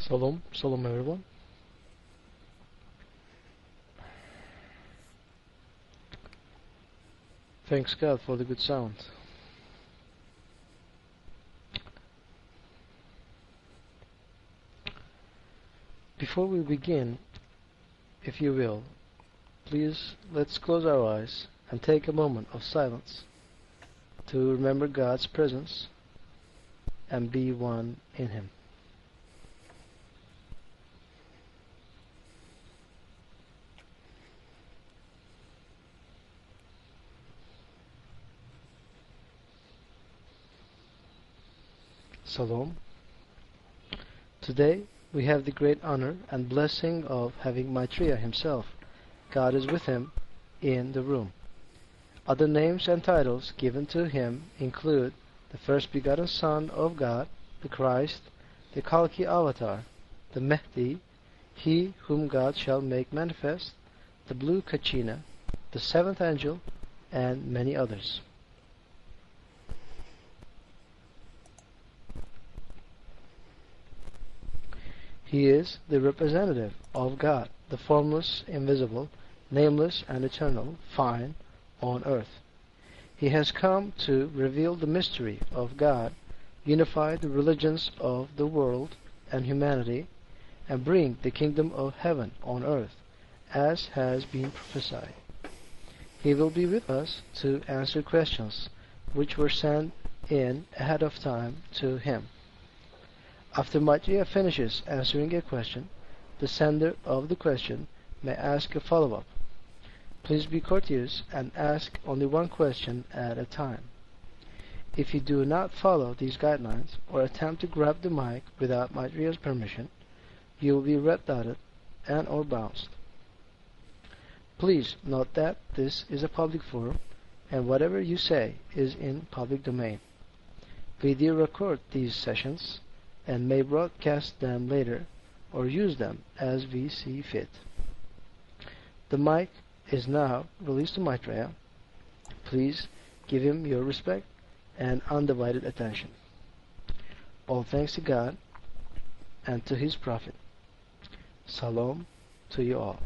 Shalom, shalom everyone. Thanks God for the good sound. Before we begin, if you will, please let's close our eyes and take a moment of silence to remember God's presence and be one in Him. Shalom. Today we have the great honor and blessing of having Maitreya himself. God is with him in the room. Other names and titles given to him include the first begotten Son of God, the Christ, the Kalki Avatar, the Mehdi, he whom God shall make manifest, the blue Kachina, the seventh angel, and many others. He is the representative of God, the formless, invisible, nameless, and eternal, fine, on earth. He has come to reveal the mystery of God, unify the religions of the world and humanity, and bring the kingdom of heaven on earth, as has been prophesied. He will be with us to answer questions which were sent in ahead of time to him. After Maitreya finishes answering a question, the sender of the question may ask a follow-up. Please be courteous and ask only one question at a time. If you do not follow these guidelines or attempt to grab the mic without Maitreya's permission, you will be red-dotted and or bounced. Please note that this is a public forum and whatever you say is in public domain. We do record these sessions and may broadcast them later or use them as we see fit. The mic is now released to Maitreya. Please give him your respect and undivided attention. All thanks to God and to His Prophet. Shalom to you all.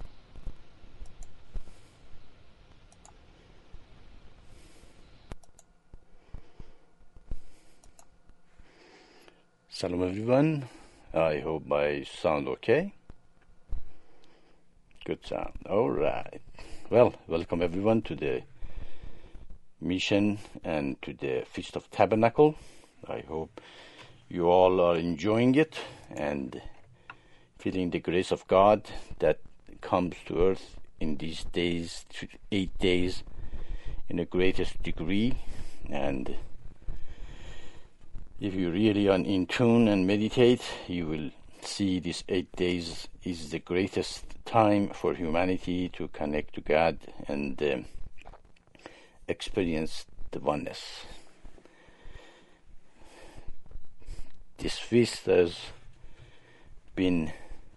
Shalom everyone, I hope I sound okay. Good sound, alright. Well, welcome everyone to the mission and to the Feast of Tabernacle. I hope you all are enjoying it and feeling the grace of God that comes to earth in these days, 8 days, in the greatest degree. And if you really are in tune and meditate, you will see these 8 days is the greatest time for humanity to connect to God and experience the oneness. This feast has been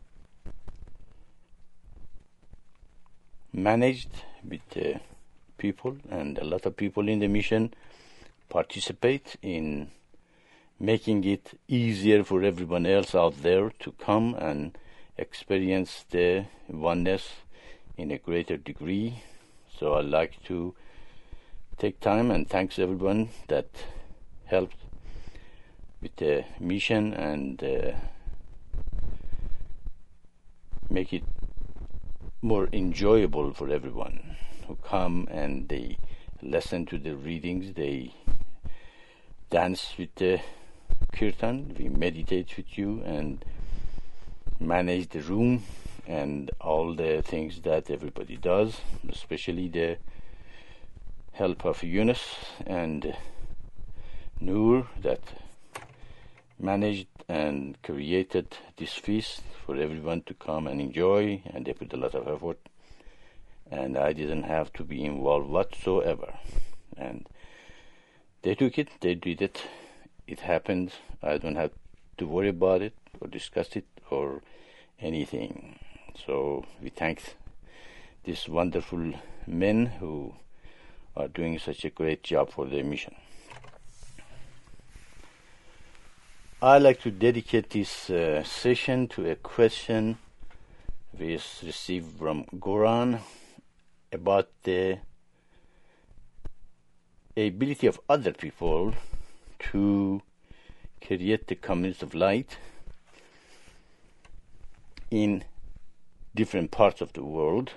managed with people, and a lot of people in the mission participate in making it easier for everyone else out there to come and experience the oneness in a greater degree. So I'd like to take time and thanks everyone that helped with the mission and make it more enjoyable for everyone who come and they listen to the readings, they dance with the kirtan, we meditate with you and manage the room and all the things that everybody does, especially the help of Yunus and Noor that managed and created this feast for everyone to come and enjoy, and they put a lot of effort and I didn't have to be involved whatsoever, and they took it, they did it, it happened. I don't have to worry about it or discuss it or anything. So we thank these wonderful men who are doing such a great job for their mission. I like to dedicate this session to a question we received from Goran about the ability of other people to create the communities of light in different parts of the world.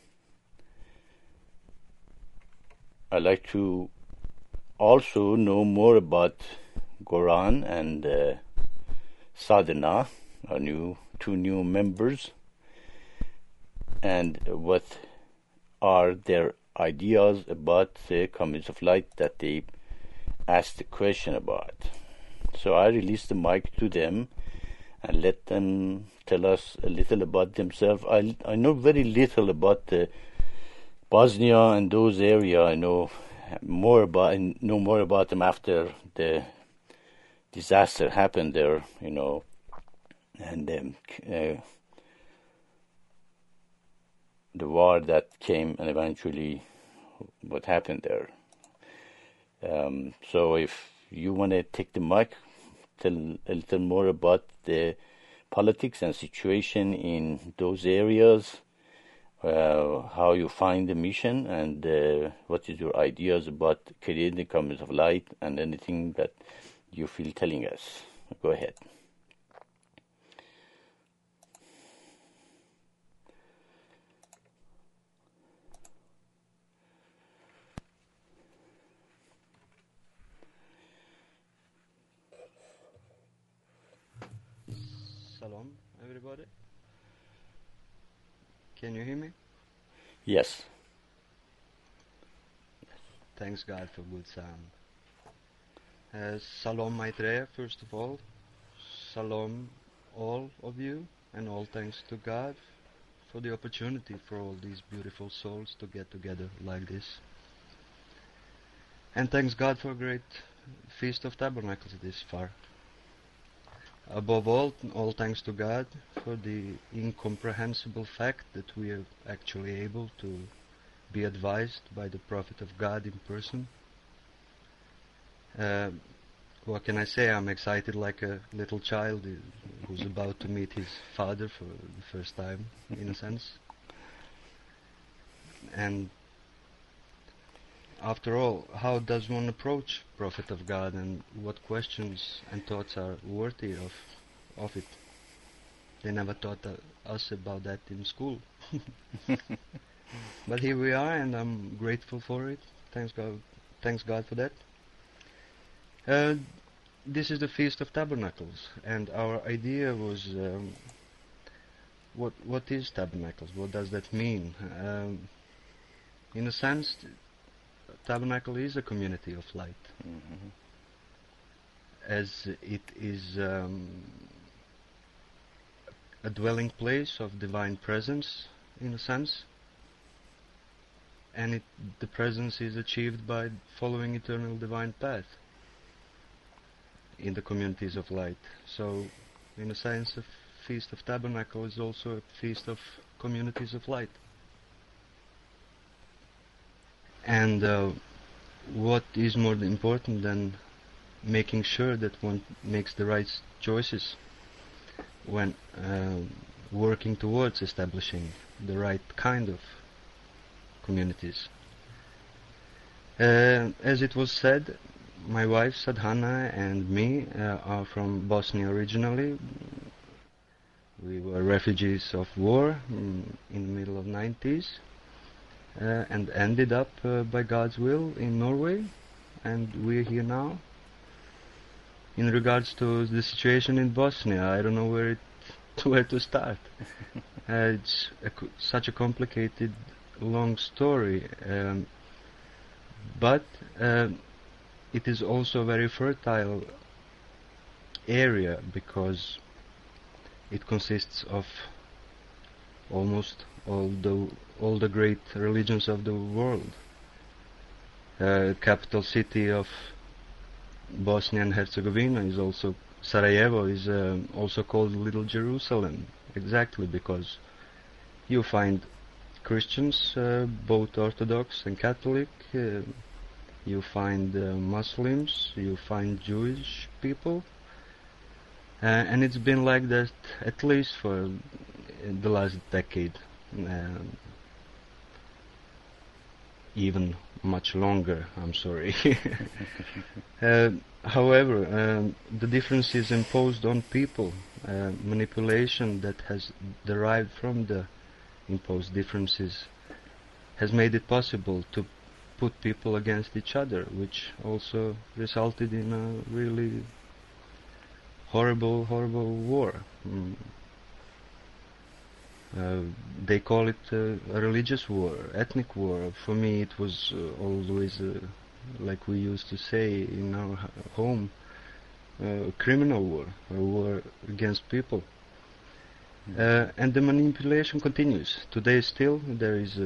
I like to also know more about Goran and Sadhana, our two new members, and what are their ideas about the communities of light that they asked the question about. So I release the mic to them and let them tell us a little about themselves. I know very little about Bosnia and those areas. I know more about them after the disaster happened there, and the war that came and eventually what happened there. So if you want to take the mic, tell a little more about the politics and situation in those areas, how you find the mission, and what is your ideas about creating the communities of light, and anything that you feel telling us. Go ahead. Shalom, everybody. Can you hear me? Yes. Thanks God for good sound. Shalom Maitreya, first of all. Shalom all of you, and all thanks to God for the opportunity for all these beautiful souls to get together like this. And thanks God for a great Feast of Tabernacles this far. Above all thanks to God for the incomprehensible fact that we are actually able to be advised by the Prophet of God in person. What can I say? I'm excited like a little child who's about to meet his father for the first time, in a sense. And after all, how does one approach Prophet of God, and what questions and thoughts are worthy of it? They never taught us about that in school. But here we are, and I'm grateful for it. Thanks God for that. This is the Feast of Tabernacles, and our idea was, what is Tabernacles? What does that mean? In a sense, Tabernacle is a community of light, as it is a dwelling place of divine presence, in a sense, and the presence is achieved by following eternal divine path in the communities of light. So, in a sense, a Feast of Tabernacle is also a feast of communities of light. And what is more important than making sure that one makes the right choices when working towards establishing the right kind of communities? As it was said, my wife Sadhana and me are from Bosnia originally. We were refugees of war in the middle of 90s. And ended up, by God's will, in Norway, and we're here now. In regards to the situation in Bosnia, I don't know where to start. It's such a complicated, long story, but it is also a very fertile area, because it consists of almost all the great religions of the world. Capital city of Bosnia and Herzegovina is also Sarajevo, is also called Little Jerusalem, exactly because you find Christians, both Orthodox and Catholic, you find Muslims, you find Jewish people, And it's been like that at least for the last decade, even much longer, I'm sorry. However, the difference is imposed on people. Manipulation that has derived from the imposed differences has made it possible to put people against each other, which also resulted in a really horrible war. They call it a religious war, ethnic war. For me, it was always, like we used to say in our home, a criminal war, a war against people. And the manipulation continues. Today still there is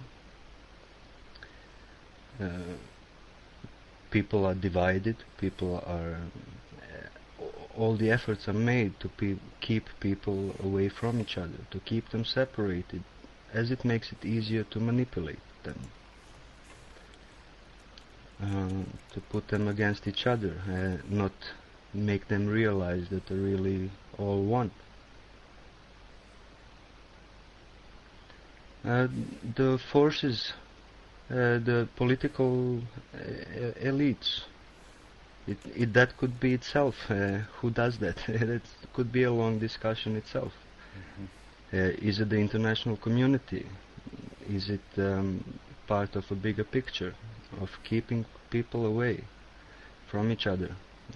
people are divided, people are all the efforts are made to keep people away from each other, to keep them separated, as it makes it easier to manipulate them, to put them against each other, not make them realize that they're really all one. The forces, the political elites, that could be itself. Who does that? That could be a long discussion itself. Is it the international community? Is it part of a bigger picture of keeping people away from each other?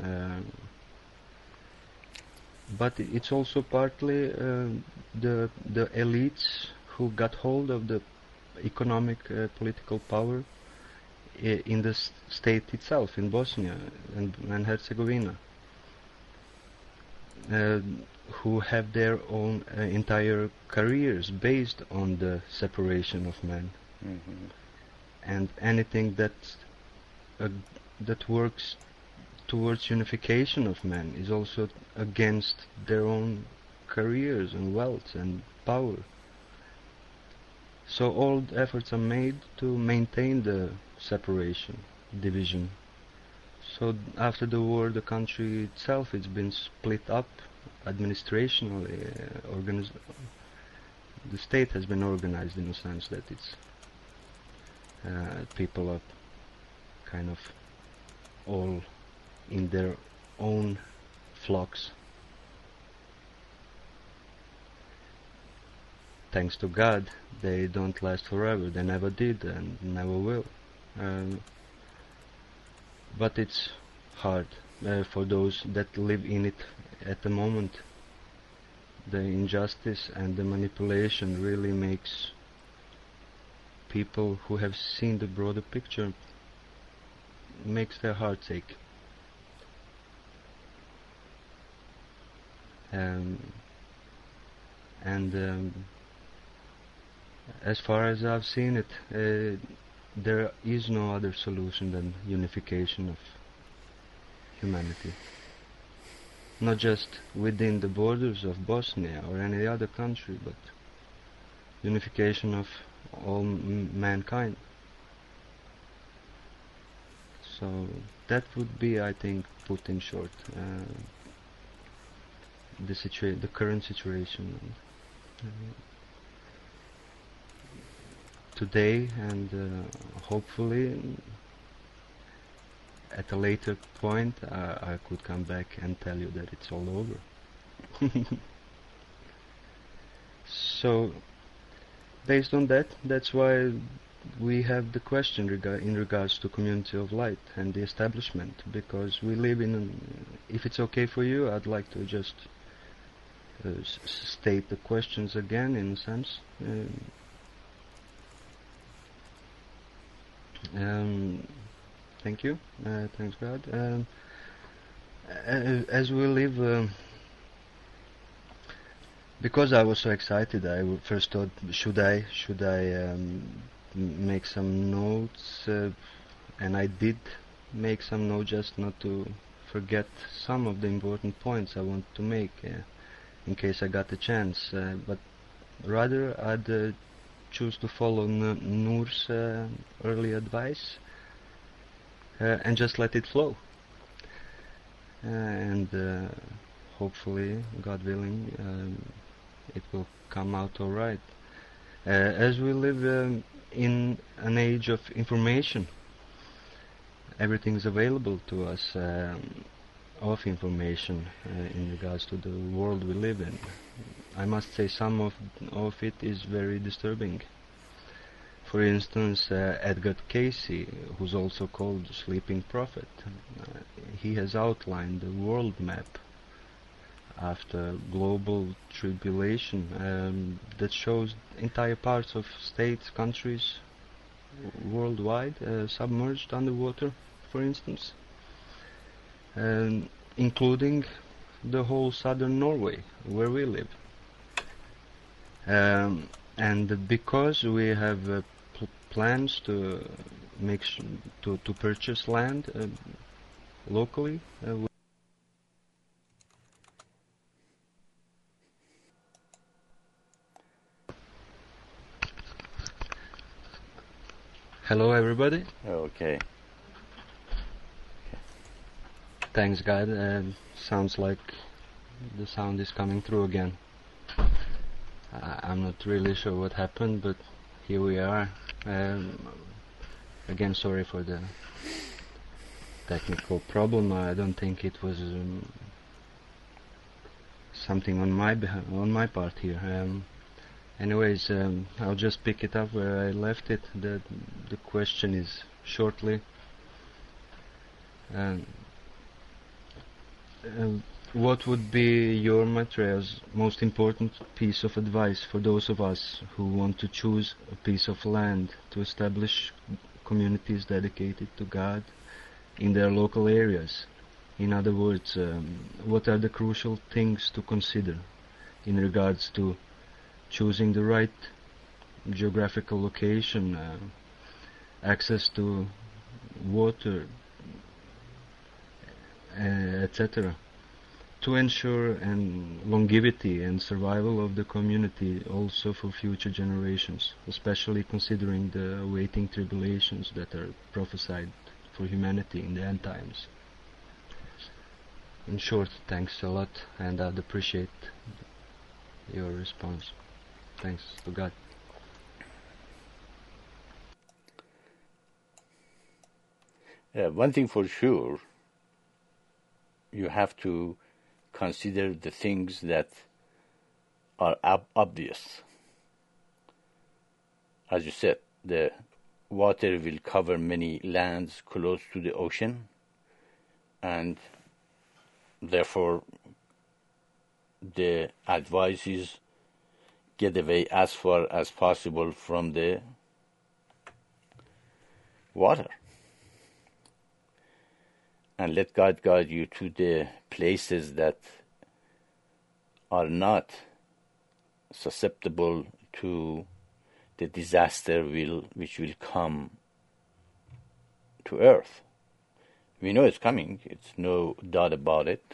But it's also partly the elites who got hold of the economic political power in the state itself, in Bosnia and Herzegovina, who have their own entire careers based on the separation of men. And anything that works towards unification of men is also against their own careers and wealth and power. So all efforts are made to maintain the separation, division. So after the war, the country itself has been split up administrationally. The state has been organized in a sense that it's people are kind of all in their own flocks. Thanks to God, they don't last forever. They never did and never will. But it's hard for those that live in it at the moment. The injustice and the manipulation really makes people who have seen the broader picture, makes their hearts ache. As far as I've seen it, there is no other solution than unification of humanity. Not just within the borders of Bosnia or any other country, but unification of all mankind. So that would be, I think, put in short, the current situation. Today and hopefully at a later point I could come back and tell you that it's all over. So based on that, that's why we have the question in regards to Community of Light and the establishment, because we live if it's okay for you, I'd like to just state the questions again in a sense. Thank you. Thanks God. As we live, because I was so excited, I first thought, should I make some notes, and I did make some notes just not to forget some of the important points I want to make in case I got a chance. But rather, I'd choose to follow Noor's early advice and just let it flow. And hopefully, God willing, it will come out all right. As we live in an age of information, everything is available to us of information in regards to the world we live in. I must say some of it is very disturbing. For instance, Edgar Cayce, who's also called Sleeping Prophet, he has outlined the world map after global tribulation that shows entire parts of states, countries worldwide submerged underwater, for instance, including the whole southern Norway where we live. And because we have plans to to purchase land locally, hello everybody. Okay. Thanks God. Sounds like the sound is coming through again. I'm not really sure what happened, but here we are. Again, sorry for the technical problem. I don't think it was something on my part here. Anyways, I'll just pick it up where I left it. The question is shortly, what would be your Maitreya's most important piece of advice for those of us who want to choose a piece of land to establish communities dedicated to God in their local areas? In other words, what are the crucial things to consider in regards to choosing the right geographical location, access to water, etc., to ensure longevity and survival of the community also for future generations, especially considering the awaiting tribulations that are prophesied for humanity in the end times? In short, thanks a lot, and I'd appreciate your response. Thanks to God. One thing for sure, you have to consider the things that are obvious. As you said, the water will cover many lands close to the ocean, and therefore the advice is get away as far as possible from the water and let God guide you to the places that are not susceptible to the disaster which will come to earth. We know it's coming, it's no doubt about it.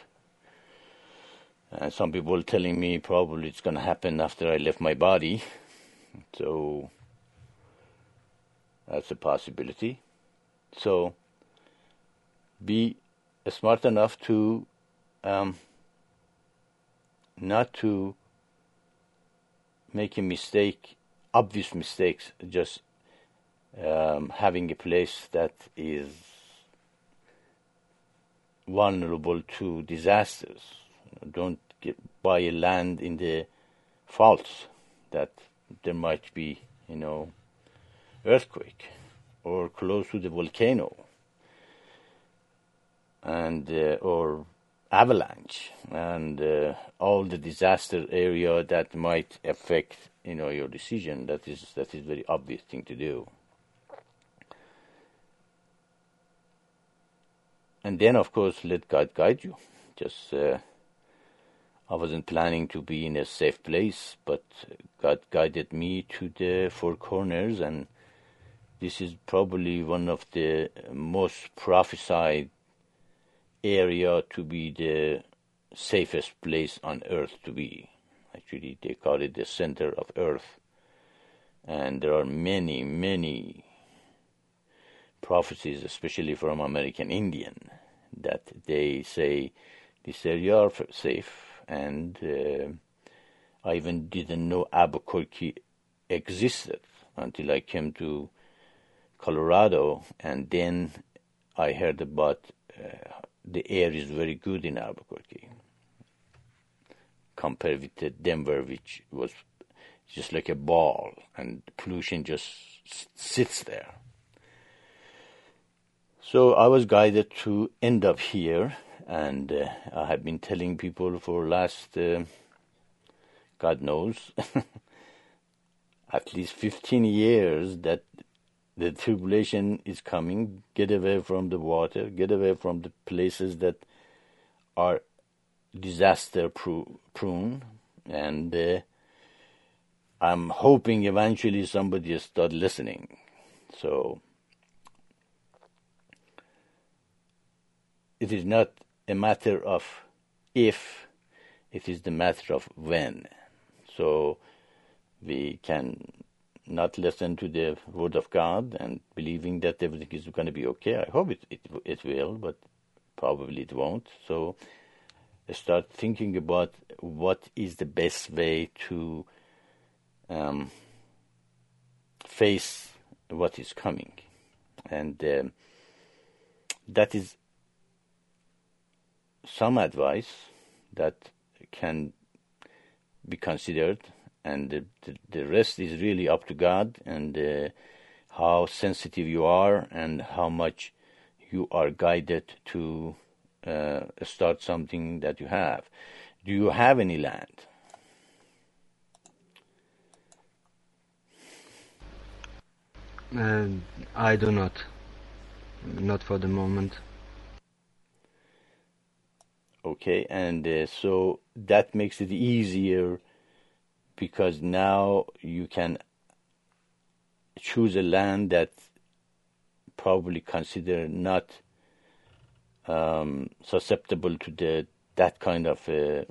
Some people telling me probably it's going to happen after I left my body, so that's a possibility. So be smart enough to not to make a mistake, obvious mistakes, just having a place that is vulnerable to disasters. Don't buy a land in the faults that there might be, earthquake, or close to the volcano, and or avalanche, and all the disaster area that might affect your decision. That is very obvious thing to do. And then of course let God guide you. Just I wasn't planning to be in a safe place, but God guided me to the Four Corners, and this is probably one of the most prophesied area to be the safest place on earth to be. Actually, they call it the center of earth. And there are many, many prophecies, especially from American Indian, that they say this area are safe, and I even didn't know Albuquerque existed until I came to Colorado, and then I heard about the air is very good in Albuquerque compared with Denver, which was just like a ball, and pollution just sits there. So I was guided to end up here, and I have been telling people for last, God knows, at least 15 years that the tribulation is coming. Get away from the water, get away from the places that are disaster prone, and I'm hoping eventually somebody will start listening. So it is not a matter of if, it is the matter of when. So we can not listen to the word of God and believing that everything is going to be okay. I hope it will, but probably it won't. So start thinking about what is the best way to face what is coming. And that is some advice that can be considered, and the rest is really up to God, and how sensitive you are and how much you are guided to start something that you have. Do you have any land? I do not for the moment. Okay, and so that makes it easier, because now you can choose a land that probably considered not susceptible to that kind of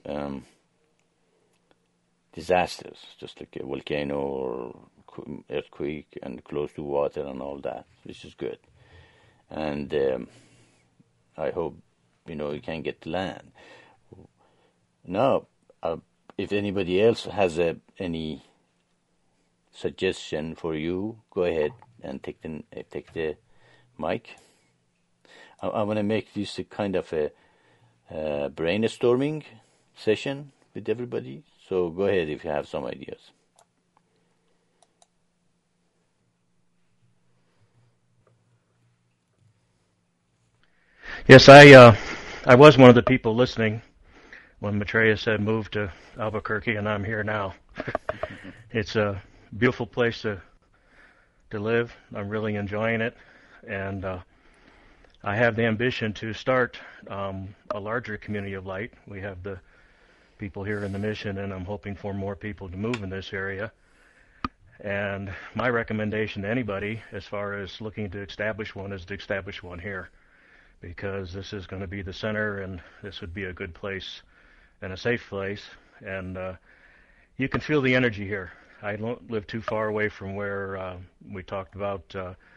disasters, just like a volcano or earthquake and close to water and all that, which is good. And I hope you can get land. Now, if anybody else has any suggestion for you, go ahead and take the mic. I want to make this a kind of a brainstorming session with everybody. So go ahead if you have some ideas. Yes, I was one of the people listening when Maitreya said move to Albuquerque, and I'm here now. It's a beautiful place to live. I'm really enjoying it, and I have the ambition to start a larger community of light. We have the people here in the mission, and I'm hoping for more people to move in this area. And my recommendation to anybody, as far as looking to establish one, is to establish one here, because this is going to be the center, and this would be a good place and a safe place. And you can feel the energy here. I don't live too far away from where we talked about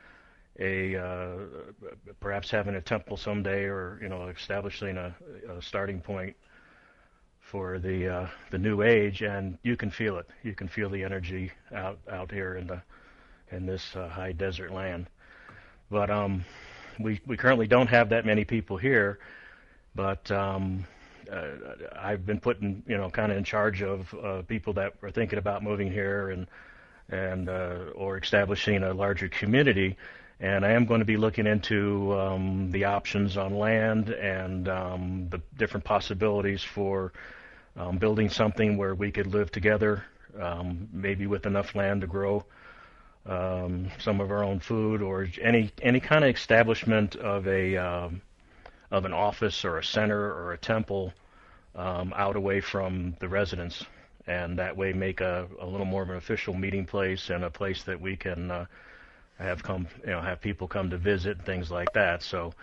perhaps having a temple someday, or establishing a starting point for the new age, and you can feel it. You can feel the energy out here in this high desert land. But we currently don't have that many people here, but I've been put in, kind of in charge of people that are thinking about moving here and or establishing a larger community. And I am going to be looking into the options on land and the different possibilities for building something where we could live together, maybe with enough land to grow some of our own food, or any kind of establishment of an office or a center or a temple out away from the residents, and that way make a little more of an official meeting place and a place that we can have people come to visit, things like that. So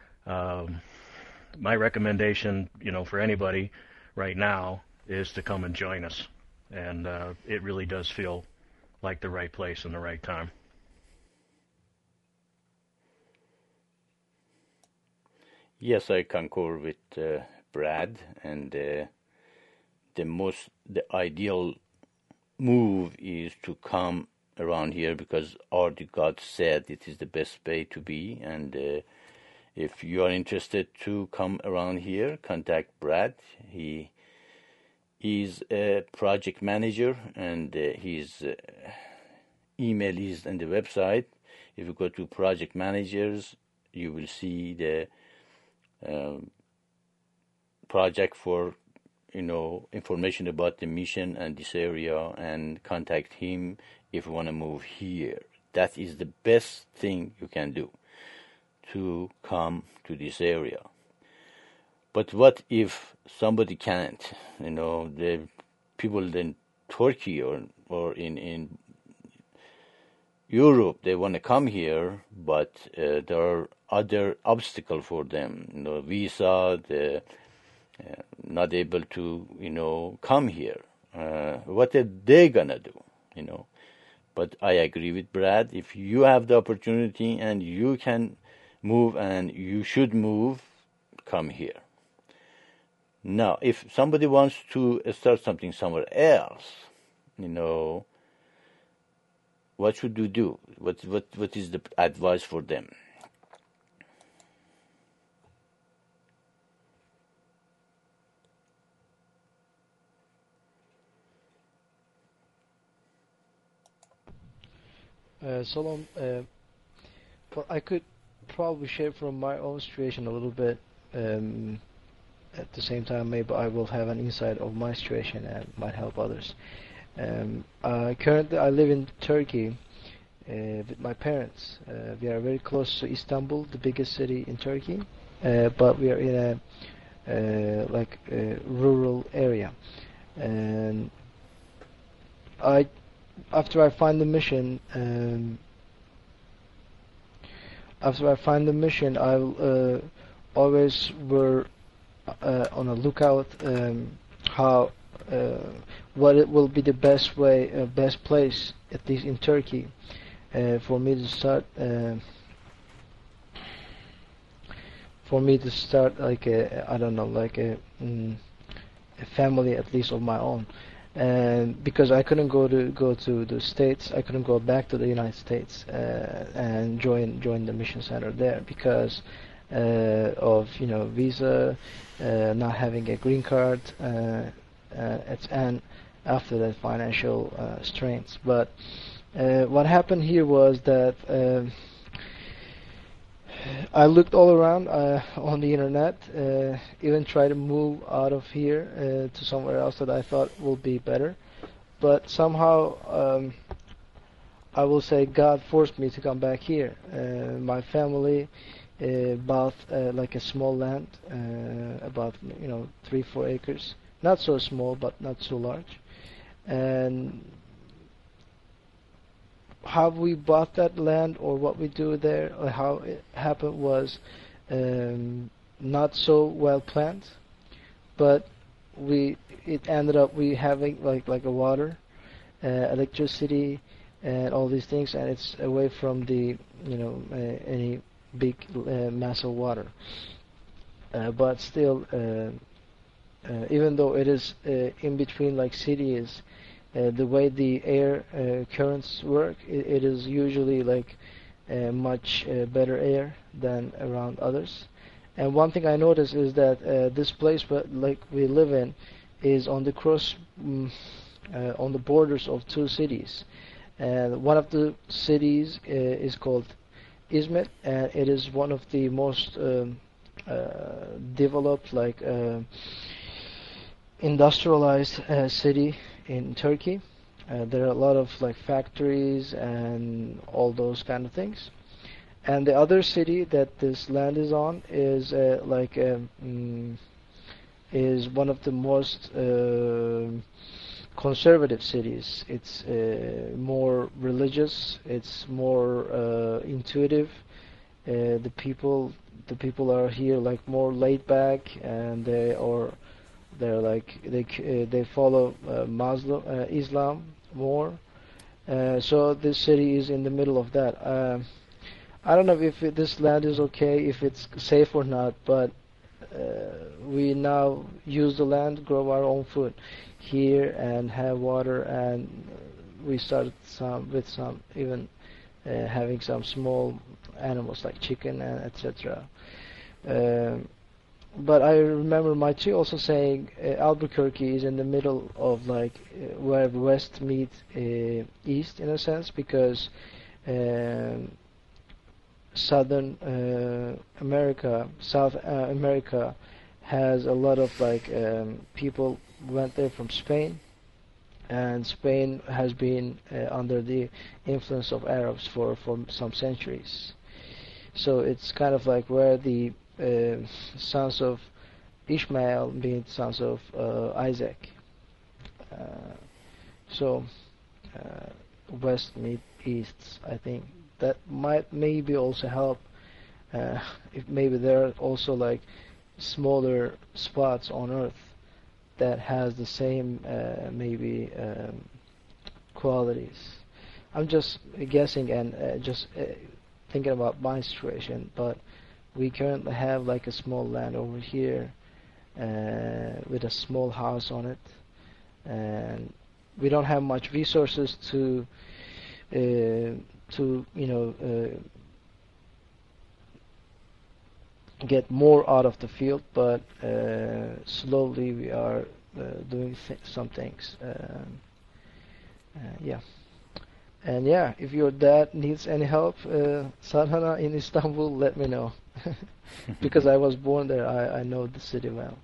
my recommendation, for anybody right now is to come and join us, and it really does feel like the right place and the right time. Yes, I concur with Brad, and the ideal move is to come around here because already God said it is the best way to be. And if you are interested to come around here, contact Brad. He is a project manager, and his email is on the website. If you go to project managers, you will see the project for information about the mission and this area, and contact him if you want to move here. That is the best thing you can do to come to this area. But what if somebody can't? The people in Turkey or in Europe, they want to come here, but there are other obstacles for them. Visa, not able to come here. What are they gonna do? But I agree with Brad. If you have the opportunity and you can move, and you should move, come here. Now, if somebody wants to start something somewhere else, what should you do? What is the advice for them? Solom, well, I could probably share from my own situation a little bit. At the same time, maybe I will have an insight of my situation and might help others. Currently, I live in Turkey with my parents. We are very close to Istanbul, the biggest city in Turkey, but we are in a rural area. And after I find the mission, I'll always were on a lookout what it will be the best way, best place, at least in Turkey, for me to start. Like a family, at least of my own. And because I couldn't go to the States, I couldn't go back to the United States and join the mission center there because of visa, not having a green card, and after that financial strains. But what happened here was that I looked all around on the internet, even tried to move out of here to somewhere else that I thought would be better. But somehow, I will say God forced me to come back here. My family bought like a small land, about 3-4 acres, not so small but not so large. And how we bought that land, or what we do there, or how it happened, was not so well planned, but it ended up we having like a water, electricity, and all these things, and it's away from the any big mass of water. But still, even though it is in between like cities, the way the air currents work, it is usually like much better air than around others. And one thing I noticed is that this place like we live in is on the on the borders of two cities. And one of the cities is called Izmit, and it is one of the most developed, like industrialized city in Turkey. There are a lot of like factories and all those kind of things. And the other city that this land is on is is one of the most conservative cities. It's more religious. It's more intuitive. The people are here like more laid back, and they follow Islam more. So this city is in the middle of that. I don't know if this land is okay, if it's safe or not, but we now use the land, grow our own food here, and have water. And we started with some even having some small animals like chicken and etc. But I remember my tea also saying Albuquerque is in the middle of like where west meets east in a sense, because southern America, South America has a lot of like people went there from Spain, and Spain has been under the influence of Arabs for some centuries. So it's kind of like where the sons of Ishmael meet sons of Isaac. So west meet east. I think that might maybe also help. If maybe there are also like smaller spots on Earth that has the same maybe qualities. I'm just guessing and just thinking about my situation, but we currently have like a small land over here with a small house on it, and we don't have much resources to get more out of the field, but slowly we are doing some things. Yeah. And yeah, if your dad needs any help, Sadhana in Istanbul, let me know. Because I was born there, I know the city well.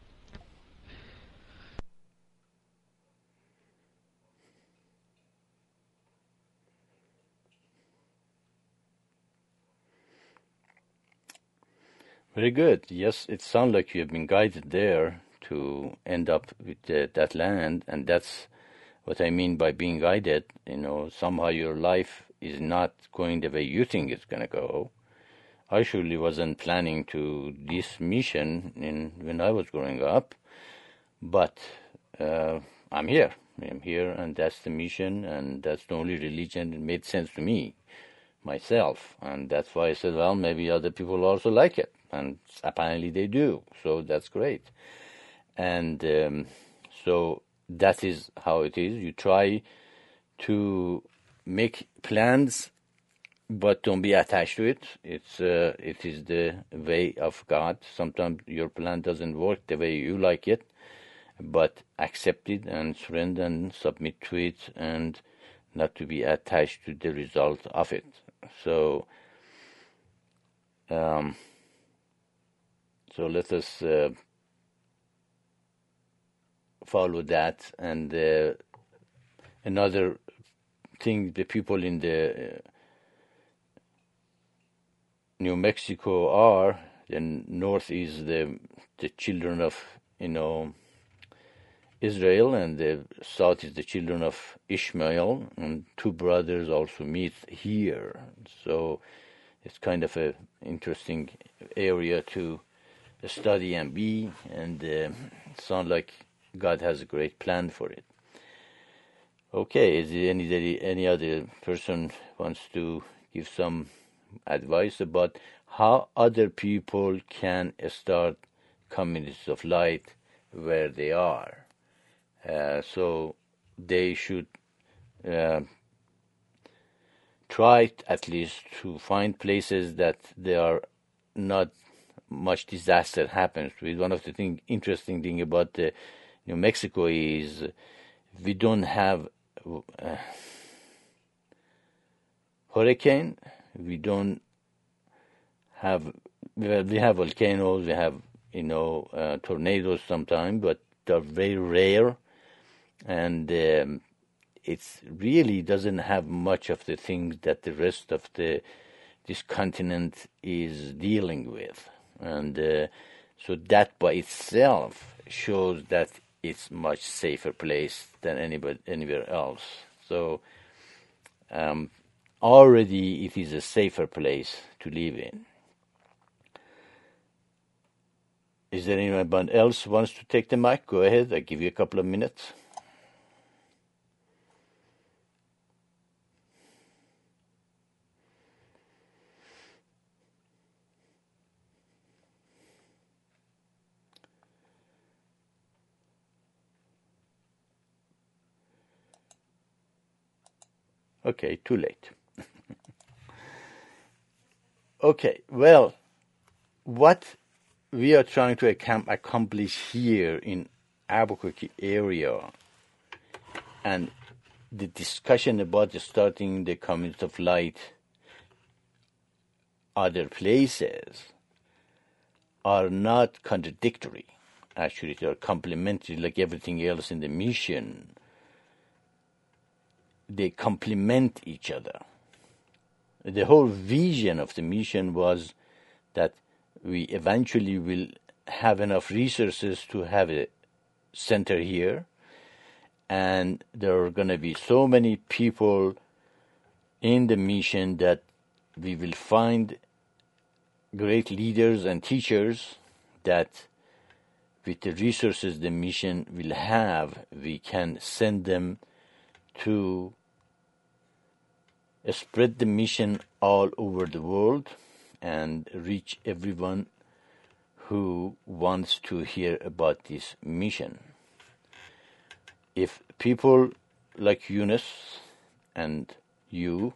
Very good. Yes, it sounds like you have been guided there to end up with that land, and that's what I mean by being guided. Somehow your life is not going the way you think it's going to go. I surely wasn't planning to this mission when I was growing up, but I'm here. I'm here, and that's the mission, and that's the only religion that made sense to me, myself, and that's why I said, well, maybe other people also like it, and apparently they do, so that's great. And so that is how it is. You try to make plans, but don't be attached to it. It is the way of God. Sometimes your plan doesn't work the way you like it, but accept it and surrender and submit to it, and not to be attached to the result of it. So let us follow that. And another thing, the people in the New Mexico are, the north is the children of Israel, and the south is the children of Ishmael, and two brothers also meet here. So it's kind of an interesting area to study and be, and it sounds like God has a great plan for it. Okay, is there any other person wants to give some advice about how other people can start communities of light where they are? So they should try at least to find places that there are not much disaster happens with. One of the interesting thing about New Mexico is we don't have hurricane. We don't have. We have volcanoes. We have tornadoes sometimes, but they're very rare, and it really doesn't have much of the things that the rest of this continent is dealing with. And so that by itself shows that it's much safer place than anywhere else. So already it is a safer place to live in. Is there anyone else who wants to take the mic? Go ahead. I'll give you a couple of minutes. Okay, too late. Okay, well, what we are trying to accomplish here in Albuquerque area and the discussion about starting the Community of Light other places are not contradictory. Actually, they are complementary like everything else in the mission. They complement each other. The whole vision of the mission was that we eventually will have enough resources to have a center here, and there are going to be so many people in the mission that we will find great leaders and teachers that with the resources the mission will have, we can send them to spread the mission all over the world and reach everyone who wants to hear about this mission. If people like Yunus and you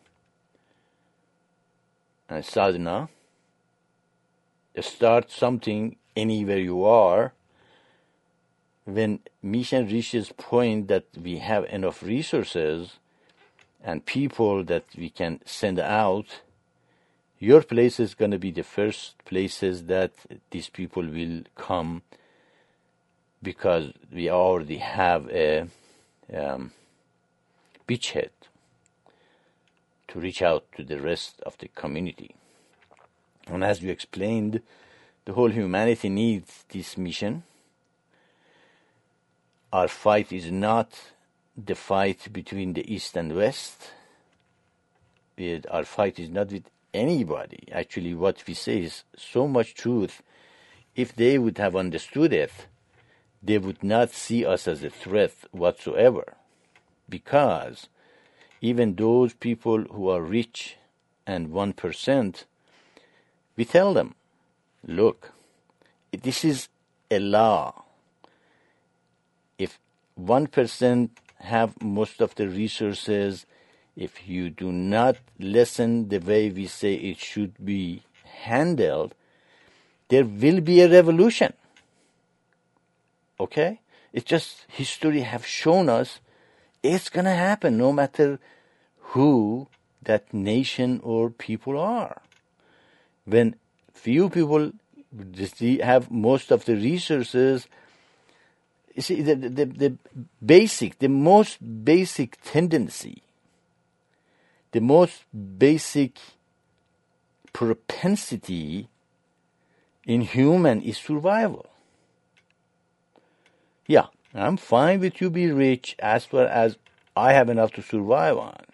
and Sadhana start something anywhere you are, when mission reaches point that we have enough resources and people that we can send out, your place is going to be the first places that these people will come, because we already have a beachhead to reach out to the rest of the community. And as you explained, the whole humanity needs this mission. Our fight is not the fight between the East and West. Our fight is not with anybody. Actually, what we say is so much truth. If they would have understood it, they would not see us as a threat whatsoever. Because even those people who are rich and 1%, we tell them, look, this is a law. If 1% have most of the resources, if you do not listen the way we say it should be handled, there will be a revolution. Okay? It's just history have shown us it's going to happen no matter who that nation or people are. When few people have most of the resources, you see, the most basic tendency, the most basic propensity in human is survival. Yeah, I'm fine with you be rich as far as I have enough to survive on.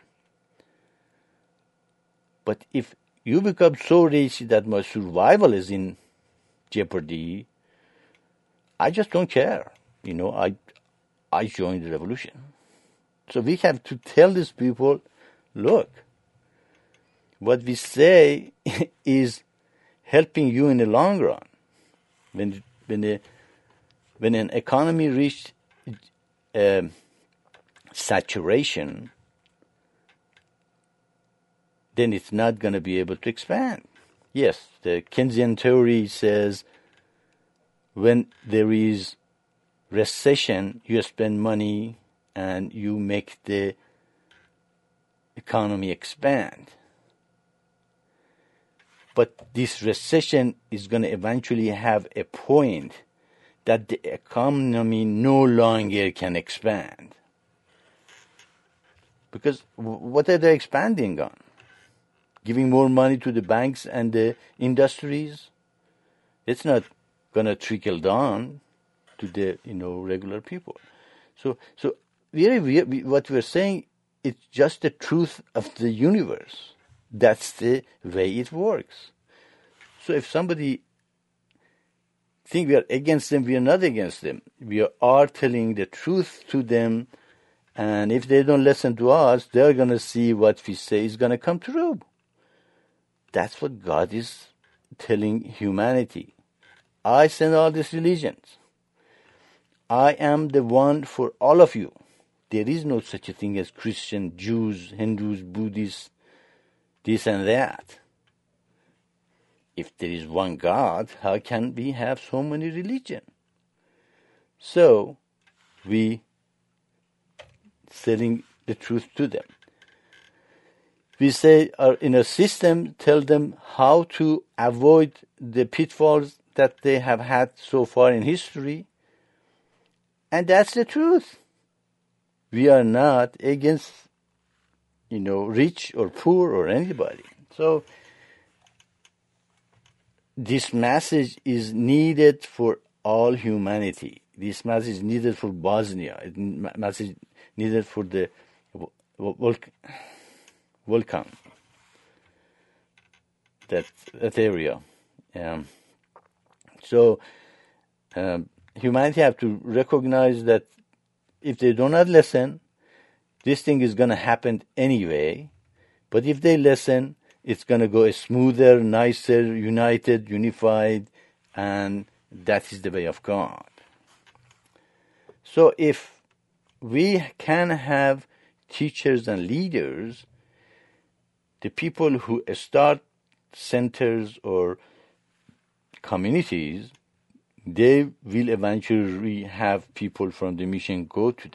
But if you become so rich that my survival is in jeopardy, I just don't care. You know, I joined the revolution. So we have to tell these people, look, what we say is helping you in the long run. When an economy reached saturation, then it's not going to be able to expand. Yes, the Keynesian theory says when there is recession, you spend money and you make the economy expand. But this recession is going to eventually have a point that the economy no longer can expand. Because what are they expanding on? Giving more money to the banks and the industries? It's not going to trickle down to the regular people. So what we're saying, it's just the truth of the universe. That's the way it works. So if somebody think we are against them, we are not against them. We are telling the truth to them, and if they don't listen to us, they're going to see what we say is going to come true. That's what God is telling humanity. I send all these religions. I am the one for all of you there is no such a thing as Christian, Jews, Hindus, Buddhists, this and that. If there is one God, how can we have so many religions? So, we selling the truth to them. We say in a system, tell them how to avoid the pitfalls that they have had so far in history. And that's the truth. We are not against, rich or poor or anybody. So this message is needed for all humanity. This message is needed for Bosnia. This message needed for the Balkan, that area. So humanity have to recognize that if they do not listen, this thing is going to happen anyway. But if they listen, it's going to go smoother, nicer, united, unified, and that is the way of God. So if we can have teachers and leaders, the people who start centers or communities, they will eventually have people from the mission go to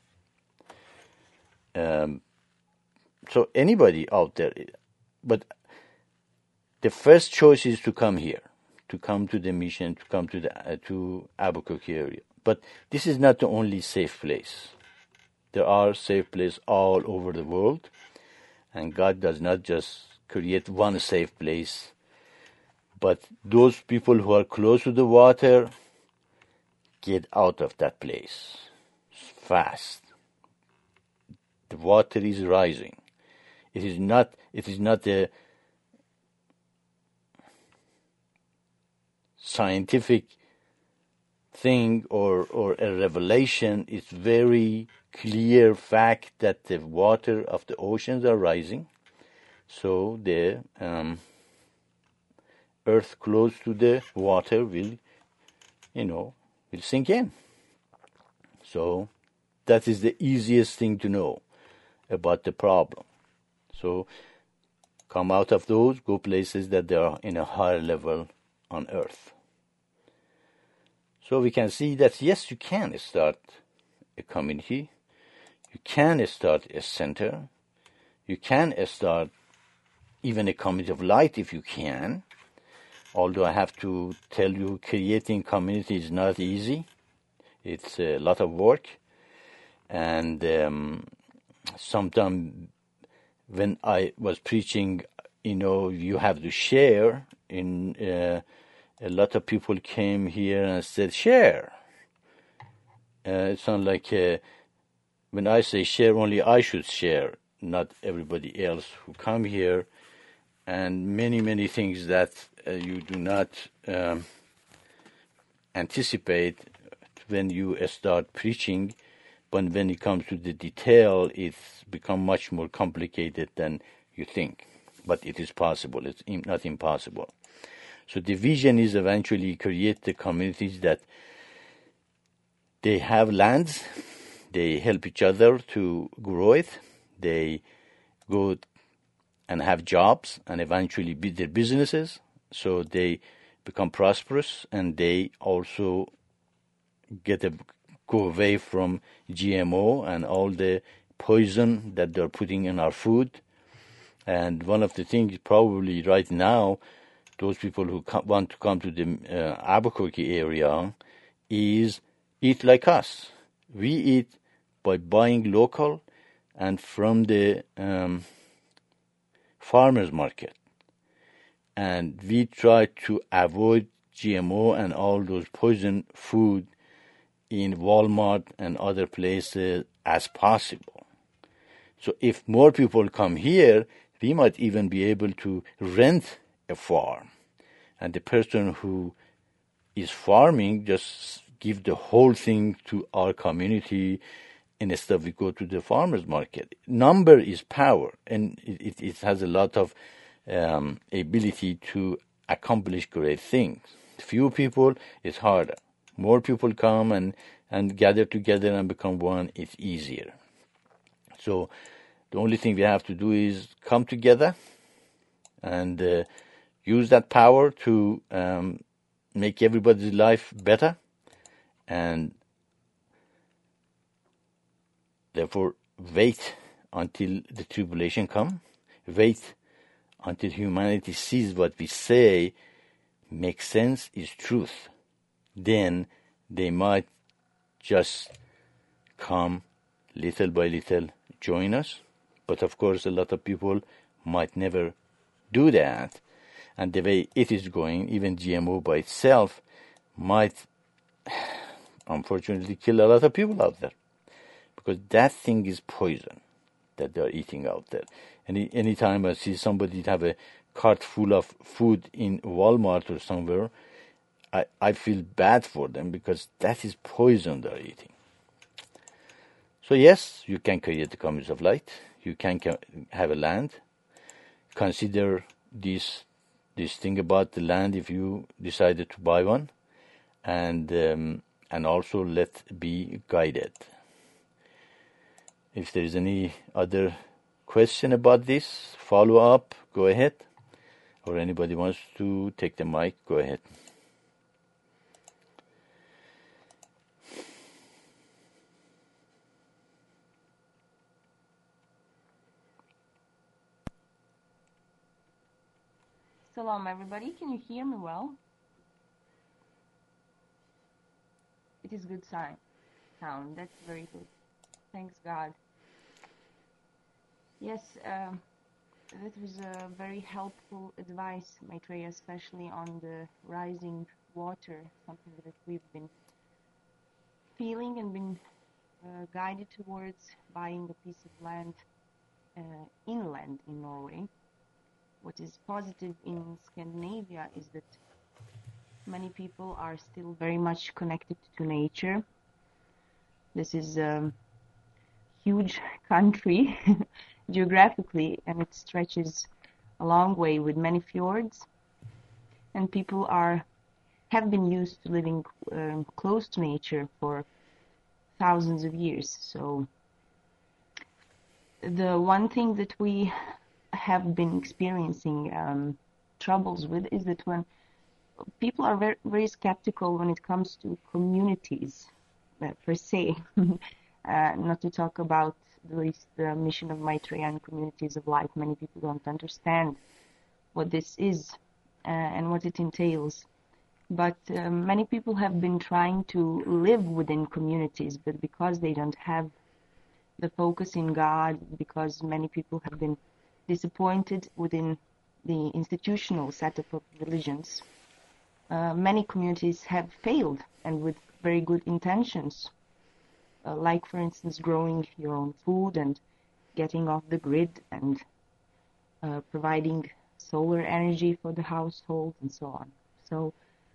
them. So anybody out there, but the first choice is to come here, to come to the mission, to come to Albuquerque area. But this is not the only safe place. There are safe places all over the world, and God does not just create one safe place, but those people who are close to the water, get out of that place fast. The water is rising. It is not a scientific thing or a revelation. It's very clear fact that the water of the oceans are rising. So the earth close to the water will sink in. So that is the easiest thing to know about the problem. So come out of those, go places that they are in a higher level on earth. So we can see that yes, you can start a community, you can start a center, you can start even a community of light if you can. Although I have to tell you, creating community is not easy. It's a lot of work. And sometimes when I was preaching, you have to share. A lot of people came here and said, share. It sounds like when I say share, only I should share, not everybody else who come here. And many, many things that you do not anticipate when you start preaching, but when it comes to the detail, it's become much more complicated than you think. But it is possible. It's not impossible. So the vision is eventually create the communities that they have lands, they help each other to grow it, they go and have jobs and eventually build their businesses, so they become prosperous, and they also go away from GMO and all the poison that they're putting in our food. And one of the things probably right now, those people who want to come to the Albuquerque area is eat like us. We eat by buying local and from the farmers market. And we try to avoid GMO and all those poison food in Walmart and other places as possible. So if more people come here, we might even be able to rent a farm. And the person who is farming just give the whole thing to our community instead we go to the farmers market. Number is power, and it has a lot of ability to accomplish great things. Few people, it's harder. More people come and gather together and become one, it's easier. So the only thing we have to do is come together and use that power to make everybody's life better, and therefore wait until the tribulation comes. Wait until humanity sees what we say makes sense, is truth. Then they might just come little by little, join us. But of course, a lot of people might never do that. And the way it is going, even GMO by itself might, unfortunately, kill a lot of people out there. Because that thing is poison that they are eating out there. Anytime I see somebody have a cart full of food in Walmart or somewhere, I feel bad for them, because that is poison they're eating. So yes, you can create the communities of light. You can have a land. Consider this thing about the land if you decided to buy one, and also let be guided. If there is any other question about this, follow up, go ahead. Or anybody wants to take the mic, go ahead. Salam, everybody. Can you hear me well? It is good sound. That's very good. Thanks, God. Yes, that was a very helpful advice, Maitreya, especially on the rising water, something that we've been feeling and been guided towards buying a piece of land inland in Norway. What is positive in Scandinavia is that many people are still very much connected to nature. This is a huge country geographically, and it stretches a long way with many fjords, and people have been used to living close to nature for thousands of years. So the one thing that we have been experiencing troubles with is that when people are very, very skeptical when it comes to communities per se, not to talk about the mission of Maitreya and communities of light. Many people don't understand what this is and what it entails. But many people have been trying to live within communities, but because they don't have the focus in God, because many people have been disappointed within the institutional setup of religions, many communities have failed, and with very good intentions, like, for instance, growing your own food and getting off the grid and providing solar energy for the household and so on. So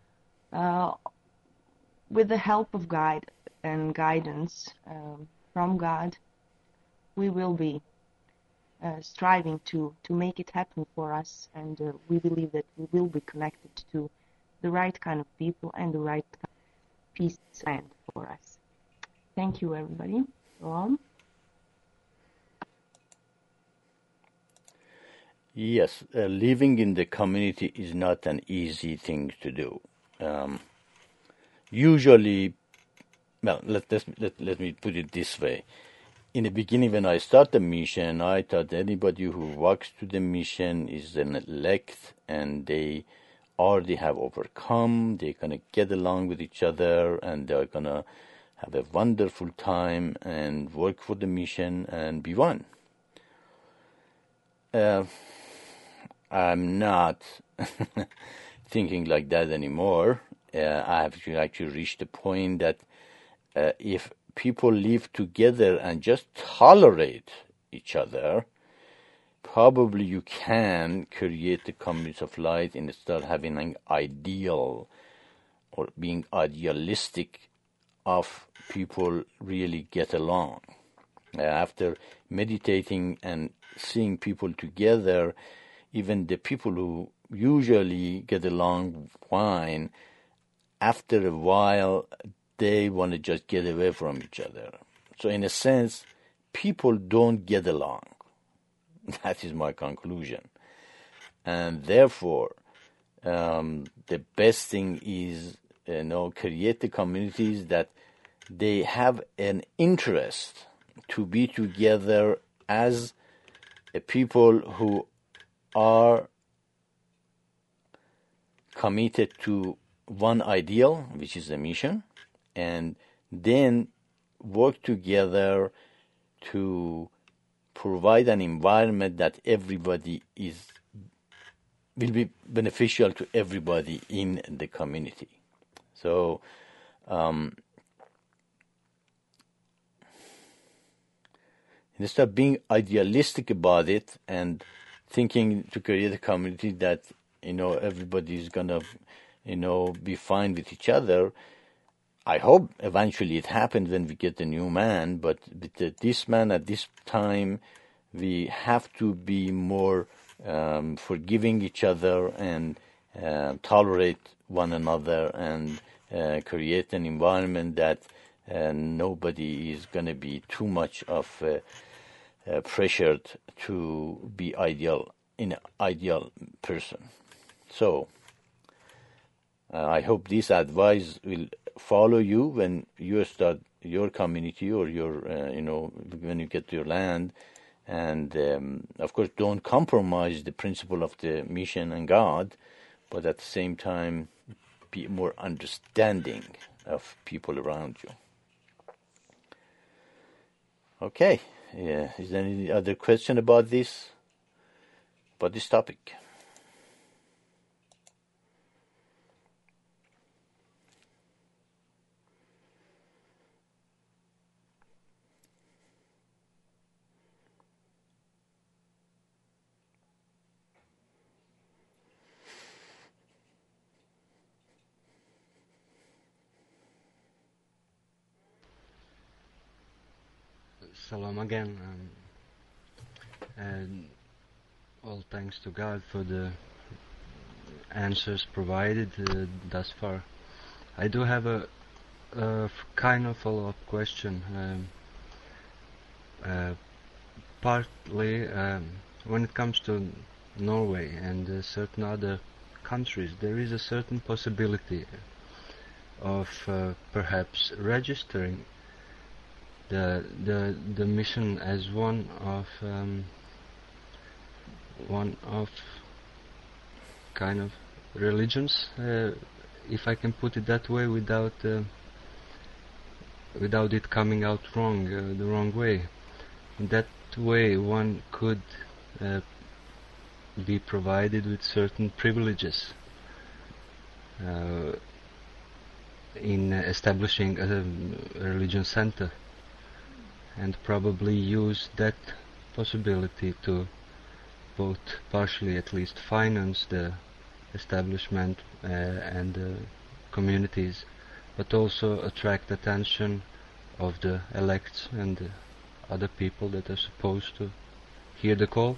with the help of God and guidance from God, we will be striving to make it happen for us, and we believe that we will be connected to the right kind of people and the right kind of peace land for us. Thank you, everybody. Go on. Yes, living in the community is not an easy thing to do. Usually, well, let me put it this way. In the beginning, when I started the mission, I thought anybody who walks to the mission is an elect, and they already have overcome. They're going to get along with each other, and they're going to have a wonderful time and work for the mission and be one. I'm not thinking like that anymore. I have actually reached a point that if people live together and just tolerate each other, probably you can create the communities of light instead of having an ideal or being idealistic of people really get along. After meditating and seeing people together, even the people who usually get along fine, after a while, they want to just get away from each other. So in a sense, people don't get along. That is my conclusion. And therefore, the best thing is, create the communities that they have an interest to be together as a people who are committed to one ideal, which is the mission, and then work together to provide an environment that will be beneficial to everybody in the community. So, instead of being idealistic about it and thinking to create a community that, everybody is gonna, be fine with each other, I hope eventually it happens when we get a new man, but with this man at this time, we have to be more forgiving each other and tolerate one another and create an environment that nobody is going to be too much of pressured to be an ideal person. So I hope this advice will follow you when you start your community or your, when you get to your land. And, of course, don't compromise the principle of the mission and God, but at the same time, be more understanding of people around you. Okay. Yeah. Is there any other question about this topic? Salam again, and all thanks to God for the answers provided thus far. I do have a kind of follow-up question. Partly, when it comes to Norway and certain other countries, there is a certain possibility of perhaps registering the mission as one of kind of religions, if I can put it that way, without it coming out wrong, the wrong way. In that way, one could be provided with certain privileges in establishing a religion center, and probably use that possibility to both partially at least finance the establishment and the communities, but also attract attention of the elects and the other people that are supposed to hear the call.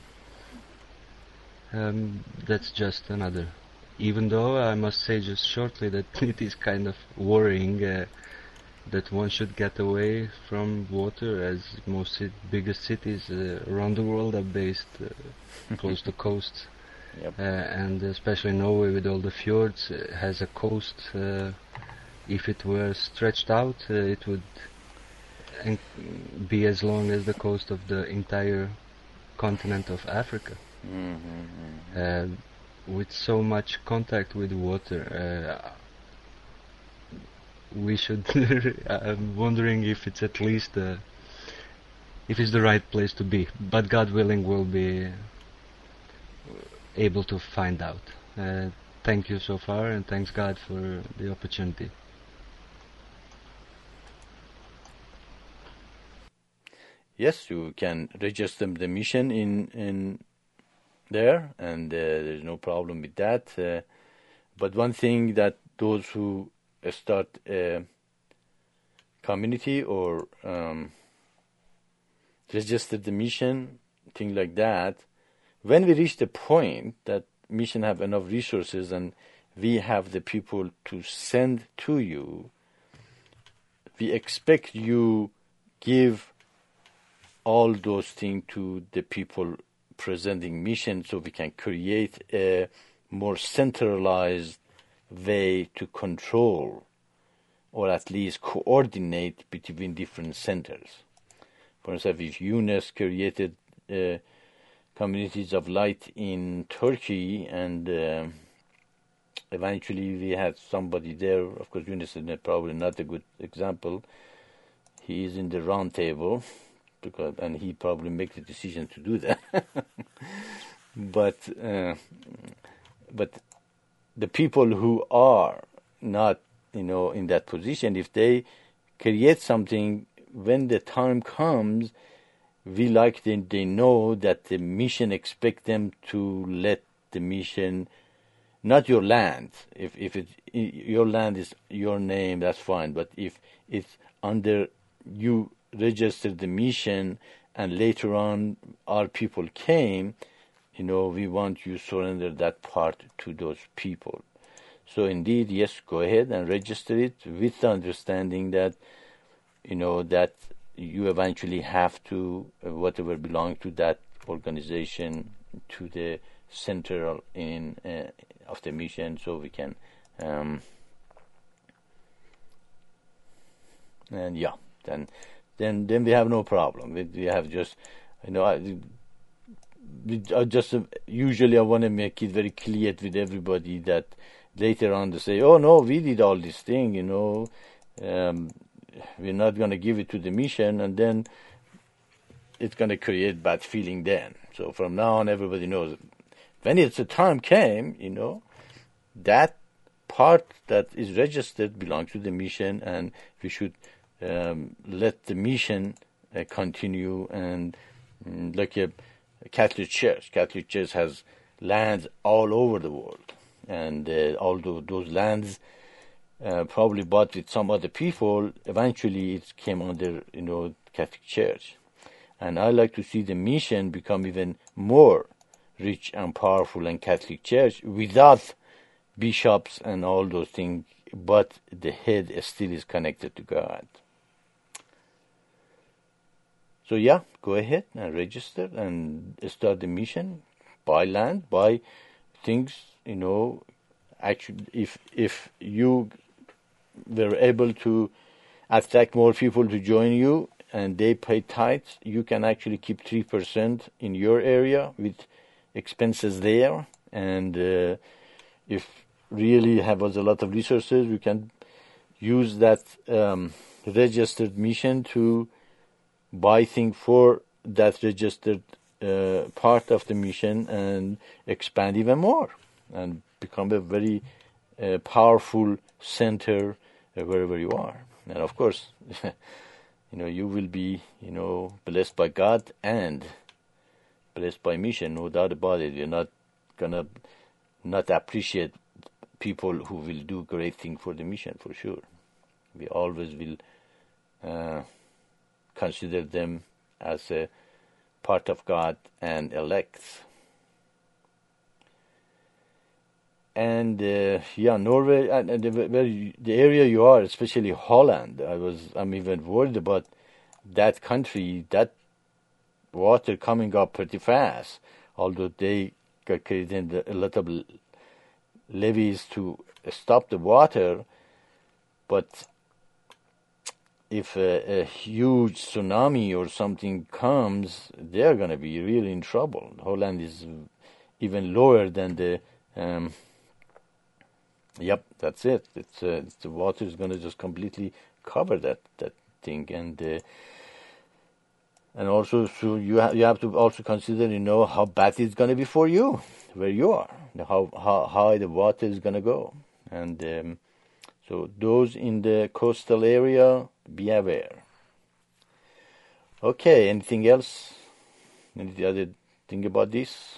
That's just another. Even though I must say just shortly that it is kind of worrying that one should get away from water, as most biggest cities around the world are based close to coasts. Yep. And especially Norway with all the fjords has a coast. If it were stretched out, it would be as long as the coast of the entire continent of Africa. Mm-hmm. With so much contact with water, we should I'm wondering if it's at least if it's the right place to be, but God willing we'll be able to find out. Thank you so far, and thanks God for the opportunity. Yes, you can register the mission in there, and there's no problem with that. But one thing that those who start a community or register the mission, things like that, when we reach the point that mission have enough resources and we have the people to send to you, we expect you give all those things to the people presenting mission, so we can create a more centralized way to control or at least coordinate between different centers. For instance, if Yunus created communities of light in Turkey, and eventually we had somebody there. Of course, Yunus is probably not a good example. He is in the round table, and he probably makes the decision to do that. But the people who are not, in that position, if they create something, when the time comes, they know that the mission expect them to let the mission, not your land. If your land is your name, that's fine. But if it's under you registered the mission, and later on our people came, we want you surrender that part to those people. So indeed, yes, go ahead and register it with the understanding that, that you eventually have to, whatever belong to that organization, to the center of the mission, so we can, and yeah, then we have no problem. We have just, usually I want to make it very clear with everybody that later on they say, oh no, we did all this thing, we're not going to give it to the mission, and then it's going to create bad feeling then. So from now on, everybody knows when the time came, that part that is registered belongs to the mission, and we should let the mission continue. And like a Catholic Church has lands all over the world, and although those lands probably bought with some other people, eventually it came under, Catholic Church. And I like to see the mission become even more rich and powerful than Catholic Church without bishops and all those things, but the head still is connected to God. So yeah, go ahead and register and start the mission. Buy land, buy things, actually, if you were able to attract more people to join you and they pay tithes, you can actually keep 3% in your area with expenses there. And if really have a lot of resources, we can use that registered mission to buy things for that registered part of the mission and expand even more and become a very powerful center wherever you are. And of course, you will be, blessed by God and blessed by mission, no doubt about it. You're not gonna not appreciate people who will do great things for the mission, for sure. We always will consider them as a part of God and elects. And Norway, and the area you are, especially Holland, I'm even worried about that country, that water coming up pretty fast, although they got created a lot of levees to stop the water. But if a huge tsunami or something comes, they're going to be really in trouble. Holland is even lower than the yep, that's it. It's the water is going to just completely cover that thing, and also so you have to also consider how bad it's going to be for you where you are, how high the water is going to go, and so those in the coastal area, be aware. Okay, anything else? Any other thing about this?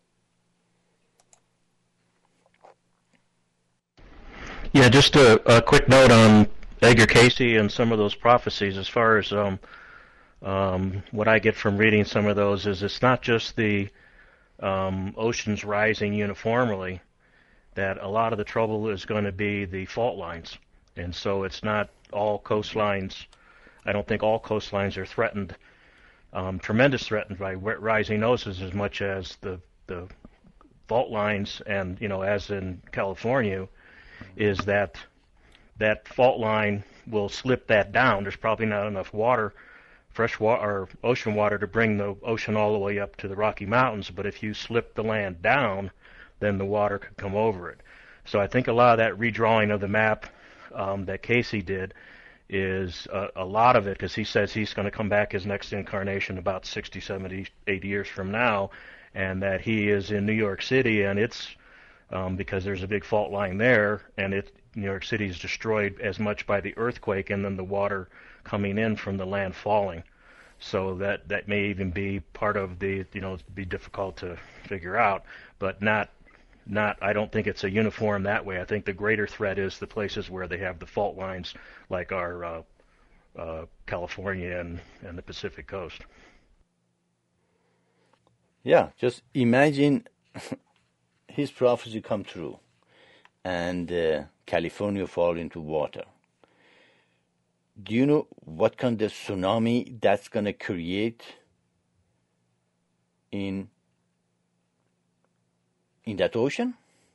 Yeah, just a quick note on Edgar Cayce and some of those prophecies. As far as what I get from reading some of those is it's not just the oceans rising uniformly, that a lot of the trouble is going to be the fault lines. And so it's not all coastlines. I don't think all coastlines are threatened tremendous threat by rising oceans as much as the fault lines, and as in California, is that fault line will slip that down. There's probably not enough water, fresh water or ocean water, to bring the ocean all the way up to the Rocky Mountains, but if you slip the land down, then the water could come over it. So I think a lot of that redrawing of the map that Casey did is a lot of it, because he says he's going to come back his next incarnation about 60, 70, 80 years from now, and that he is in New York City, and it's because there's a big fault line there, and New York City is destroyed as much by the earthquake and then the water coming in from the land falling. So that may even be part of the, it'd be difficult to figure out, but not. I don't think it's a uniform that way. I think the greater threat is the places where they have the fault lines, like our California and the Pacific coast. Yeah, just imagine his prophecy come true, and California fall into water. Do you know what kind of tsunami that's going to create in that ocean?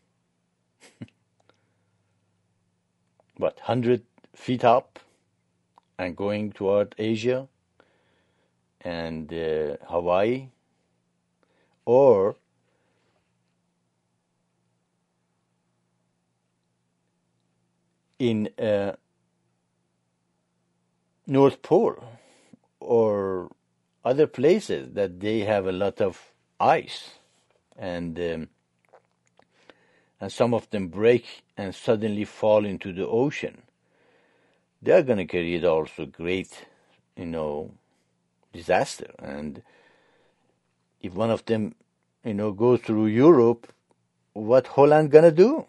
What, 100 feet up and going toward Asia and Hawaii? Or in North Pole or other places that they have a lot of ice, and some of them break and suddenly fall into the ocean. They are going to create also great, disaster. And if one of them, goes through Europe, what Holland going to do?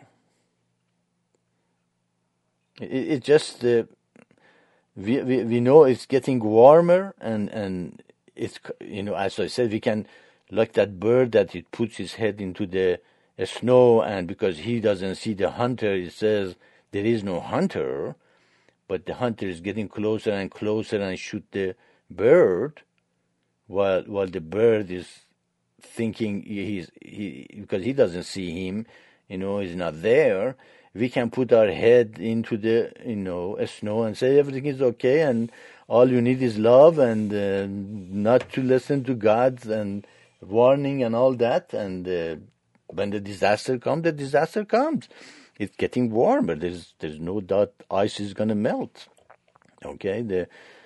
It just, we know it's getting warmer, and it's, as I said, we can, like that bird that it puts his head into the snow, and because he doesn't see the hunter, it says there is no hunter, but the hunter is getting closer and closer and shoot the bird, while the bird is thinking because he doesn't see him, he's not there. We can put our head into the snow and say everything is okay, and all you need is love, and not to listen to God's and warning and all that, and when the disaster comes, the disaster comes. It's getting warmer. There's no doubt ice is going to melt. Okay, the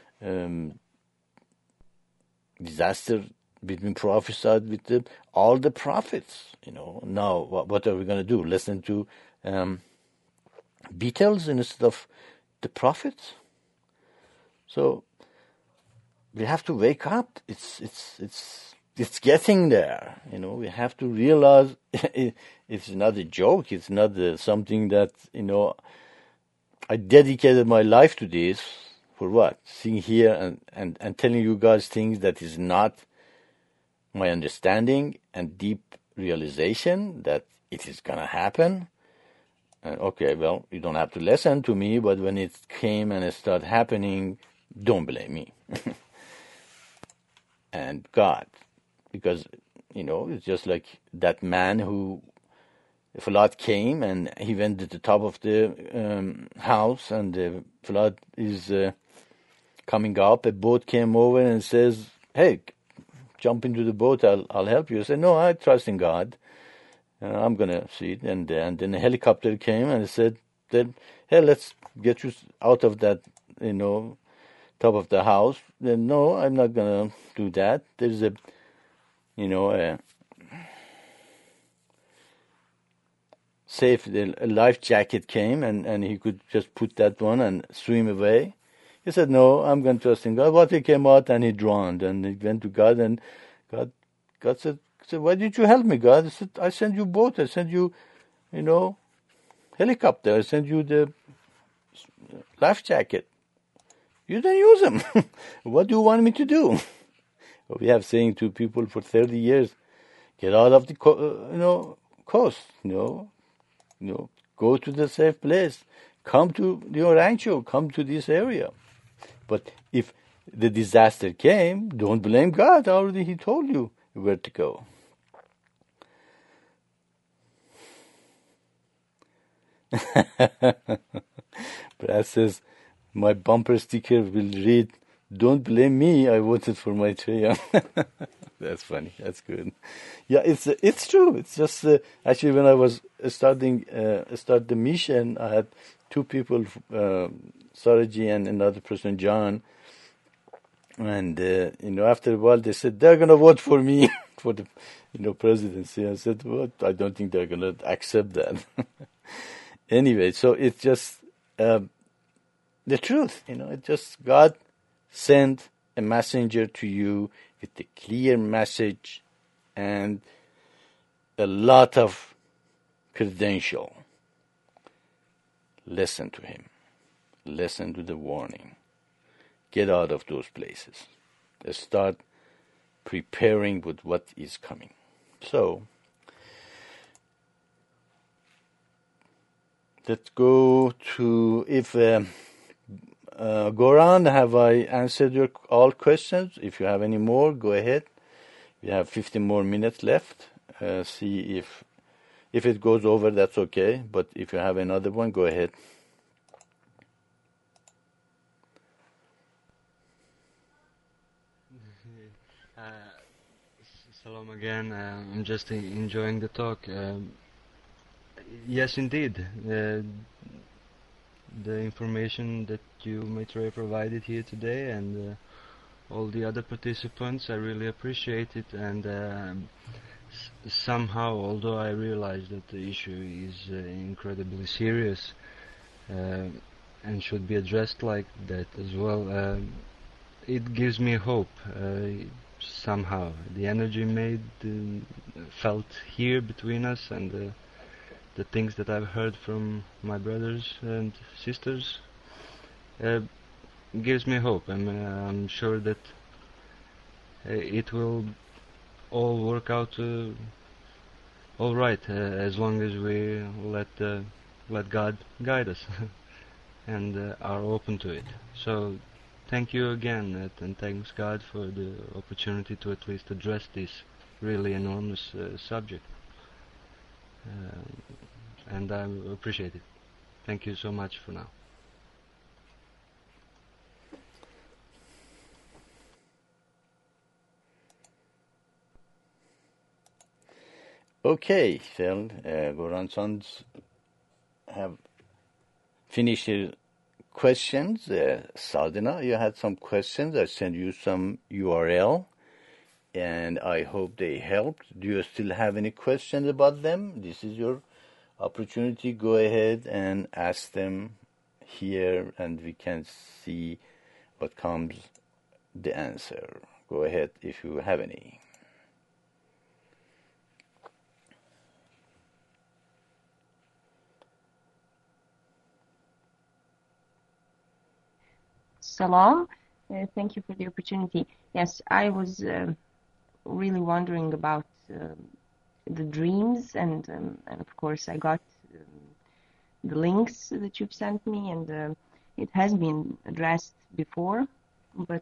disaster been prophesied with all the prophets. Now what are we going to do? Listen to Beatles instead of the prophets? So we have to wake up. It's getting there. We have to realize it's not a joke. It's not something that, I dedicated my life to this for what? Sitting here and telling you guys things that is not my understanding and deep realization that it is going to happen. And okay, well, you don't have to listen to me, but when it came and it started happening, don't blame me. And God. Because, it's just like that man who, the flood came and he went to the top of the house, and the flood is coming up. A boat came over and says, hey, jump into the boat, I'll help you. I said, no, I trust in God. I'm going to see it. And then a helicopter came and said, hey, let's get you out of that, top of the house. Then, no, I'm not going to do that. There's a a life jacket came, and he could just put that one and swim away. He said, no, I'm going to trust in God. But he came out and he drowned, and he went to God, and God said, why did you help me, God? He said, I sent you boat, I sent you, helicopter, I sent you the life jacket. You didn't use them. What do you want me to do? We have saying to people for 30 years, get out of the coast, go to the safe place, come to the rancho, come to this area. But if the disaster came, don't blame God. Already He told you where to go. Brad says, my bumper sticker will read, don't blame me, I voted for my Trajan. That's funny. That's good. Yeah, it's true. It's just actually when I was start the mission, I had two people, Saraji and another person, John, and after a while they said they're gonna vote for me for the presidency. I said, what? I don't think they're gonna accept that. Anyway, so it's just the truth. It just God sent a messenger to you with a clear message and a lot of credential. Listen to him. Listen to the warning. Get out of those places. Start preparing with what is coming. So, let's go to if Goran, have I answered your all questions? If you have any more, go ahead. We have 15 more minutes left. See if it goes over, that's okay. But if you have another one, go ahead. Salam again. I'm just enjoying the talk. Yes, indeed. The information that you, Maitreya, provided here today, and all the other participants, I really appreciate it. And somehow, although I realize that the issue is incredibly serious and should be addressed like that as well, it gives me hope. Somehow, the energy felt here between us, and the things that I've heard from my brothers and sisters gives me hope. I'm sure that it will all work out all right, as long as we let God guide us and are open to it. So thank you again, and thanks God for the opportunity to at least address this really enormous subject. And I appreciate it. Thank you so much for now. Okay, well, Goran sons have finished your questions. Sadhana, you had some questions. I sent you some URL, and I hope they helped. Do you still have any questions about them? This is your opportunity. Go ahead and ask them here, and we can see what comes the answer. Go ahead if you have any. Salam. Thank you for the opportunity. Yes, I was really wondering about the dreams, and of course I got the links that you've sent me, and it has been addressed before, but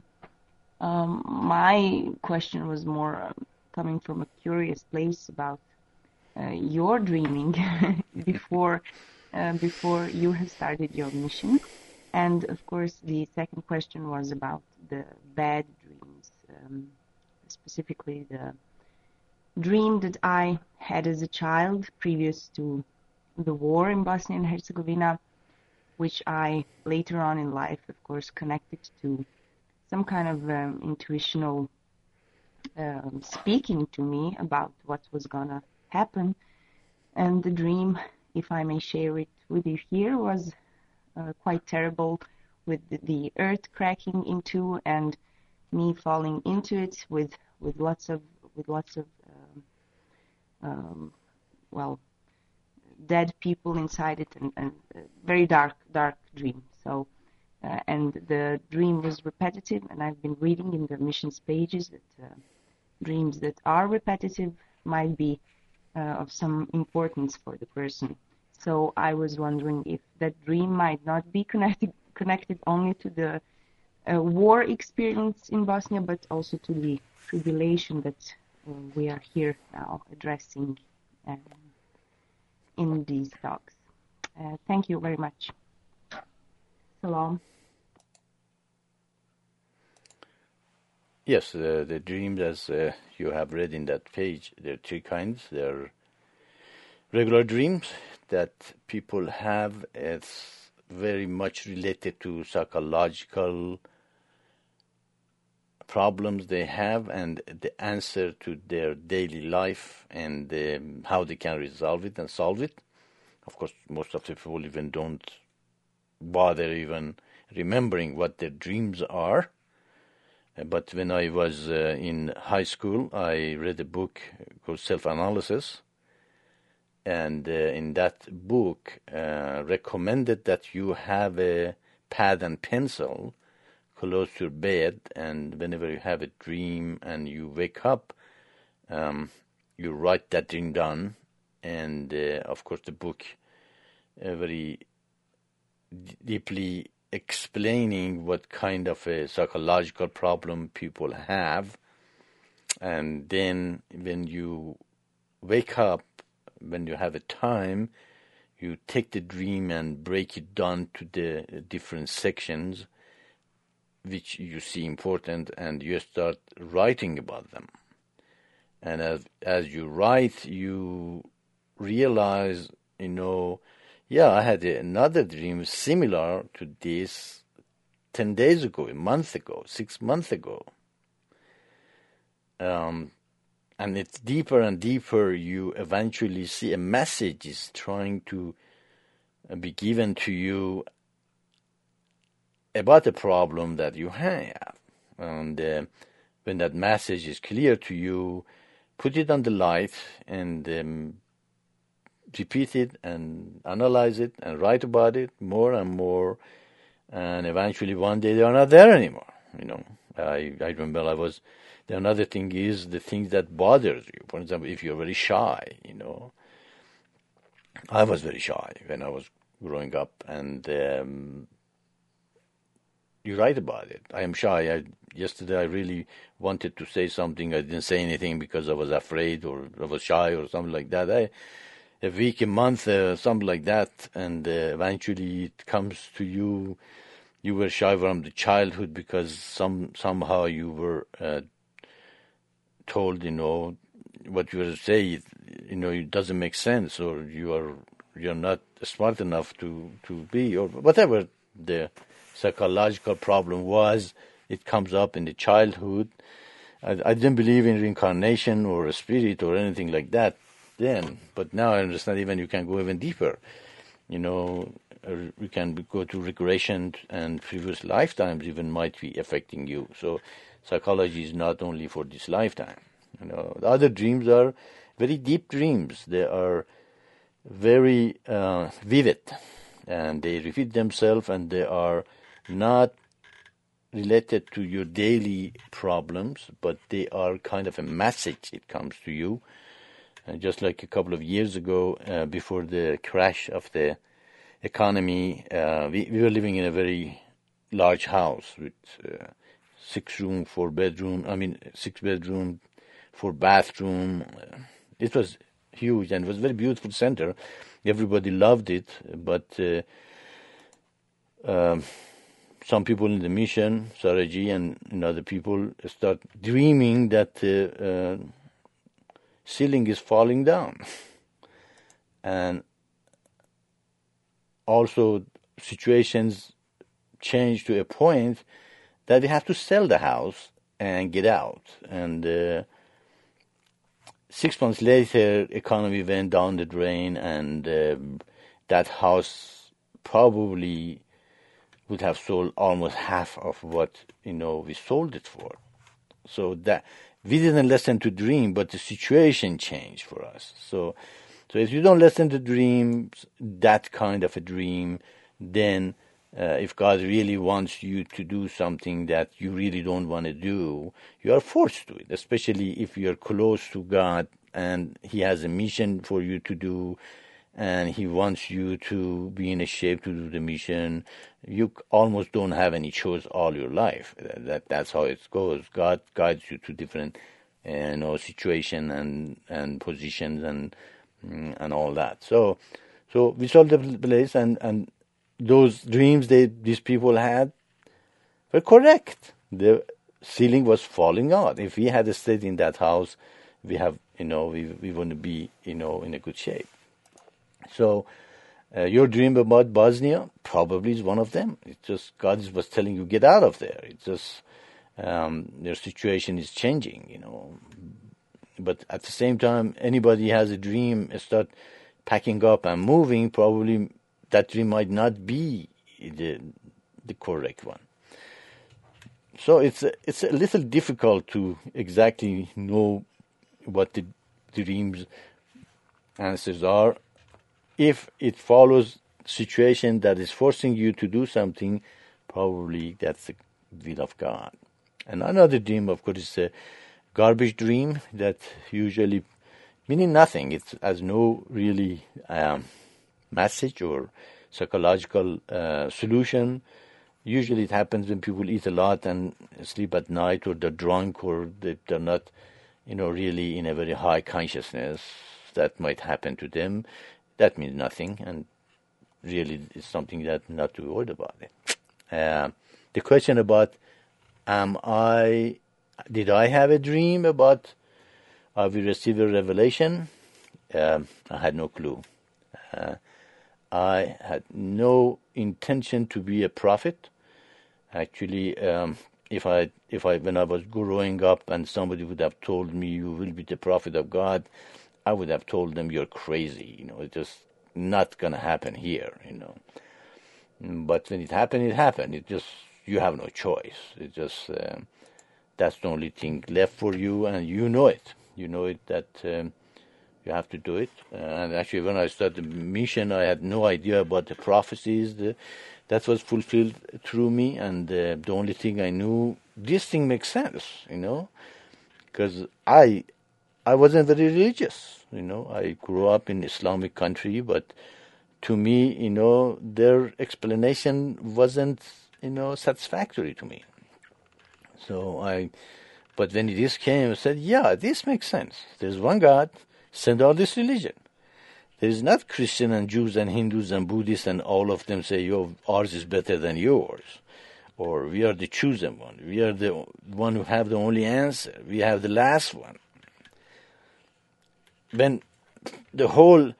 my question was more coming from a curious place about your dreaming before you have started your mission. And of course, the second question was about the bad dreams, specifically the dream that I had as a child previous to the war in Bosnia and Herzegovina, which I later on in life, of course, connected to some kind of intuitional speaking to me about what was gonna happen. And the dream, if I may share it with you here, was quite terrible, with the earth cracking in two and me falling into it with lots of well, dead people inside it, and very dark dream. So and the dream was repetitive, and I've been reading in the missions pages that dreams that are repetitive might be of some importance for the person. So I was wondering if that dream might not be connected only to the war experience in Bosnia, but also to the tribulation that we are here now addressing in these talks. Thank you very much. Salam. Yes, the dreams, as you have read in that page, there are three kinds. There are regular dreams that people have. It's very much related to psychological problems they have and the answer to their daily life and how they can resolve it and solve it. Of course, most of the people even don't bother even remembering what their dreams are. But when I was in high school, I read a book called Self-Analysis. And in that book, recommended that you have a pad and pencil close to your bed, and whenever you have a dream and you wake up, you write that dream down. And of course, the book very deeply explaining what kind of a psychological problem people have. And then when you wake up, when you have a time, you take the dream and break it down to the different sections which you see important, and you start writing about them. And as you write, you realize, yeah, I had another dream similar to this 10 days ago, a month ago, 6 months ago. And it's deeper and deeper. You eventually see a message is trying to be given to you about the problem that you have. And when that message is clear to you, put it on the light and repeat it and analyze it and write about it more and more. And eventually one day they are not there anymore. I remember another thing is the things that bothers you. For example, if you're very shy, I was very shy when I was growing up, and you write about it. I am shy. Yesterday I really wanted to say something. I didn't say anything because I was afraid or I was shy or something like that. A week, a month, something like that, and eventually it comes to you. You were shy from the childhood because somehow you were told, what you were say, it doesn't make sense, or you're not smart enough to be, or whatever the psychological problem was. It comes up in the childhood. I didn't believe in reincarnation or a spirit or anything like that then, but now I understand even you can go even deeper. You can go to regression, and previous lifetimes even might be affecting you. So psychology is not only for this lifetime. The other dreams are very deep dreams. They are very vivid, and they repeat themselves, and they are not related to your daily problems, but they are kind of a message. It comes to you. And just like a couple of years ago, before the crash of the economy, we were living in a very large house with 6 room, 4 bedroom. 6 bedroom, 4 bathroom. It was huge, and it was a very beautiful center. Everybody loved it, but some people in the mission, Saraji and other people, start dreaming that the ceiling is falling down. And also situations change to a point that we have to sell the house and get out. And 6 months later, economy went down the drain, and that house probably would have sold almost half of what we sold it for. So that we didn't listen to dream, but the situation changed for us. So if you don't listen to dreams, that kind of a dream, then if God really wants you to do something that you really don't want to do, you are forced to it, especially if you're close to God and He has a mission for you to do, and he wants you to be in a shape to do the mission. You almost don't have any choice all your life. That's how it goes. God guides you to different, situation and positions and all that. So we saw the place, and those dreams these people had were correct. The ceiling was falling out. If we had stayed in that house, we wouldn't be, in a good shape. So your dream about Bosnia probably is one of them. It's just God was telling you, get out of there. It's just their situation is changing, But at the same time, anybody has a dream, start packing up and moving, probably that dream might not be the correct one. So it's a little difficult to exactly know what the dream's answers are. If it follows situation that is forcing you to do something, probably that's the will of God. And another dream, of course, is a garbage dream that usually meaning nothing. It has no really message or psychological solution. Usually it happens when people eat a lot and sleep at night, or they're drunk, or they're not, really in a very high consciousness. That might happen to them. That means nothing, and really it's something that not to worry about it. The question about did I have a dream about I will receive a revelation? I had no clue. I had no intention to be a prophet. Actually, if I when I was growing up and somebody would have told me you will be the prophet of God, I would have told them you're crazy. It's just not gonna happen here. But when it happened, it happened. It just you have no choice. It just that's the only thing left for you, and you know it. You know it that you have to do it. And actually, when I started the mission, I had no idea about the prophecies. That was fulfilled through me, and the only thing I knew, this thing makes sense, because I wasn't very religious, I grew up in Islamic country, but to me, their explanation wasn't, satisfactory to me. But when this came, I said, yeah, this makes sense. There's one God, send out this religion. There is not Christian and Jews and Hindus and Buddhists and all of them say, ours is better than yours. Or we are the chosen one. We are the one who have the only answer. We have the last one. When the whole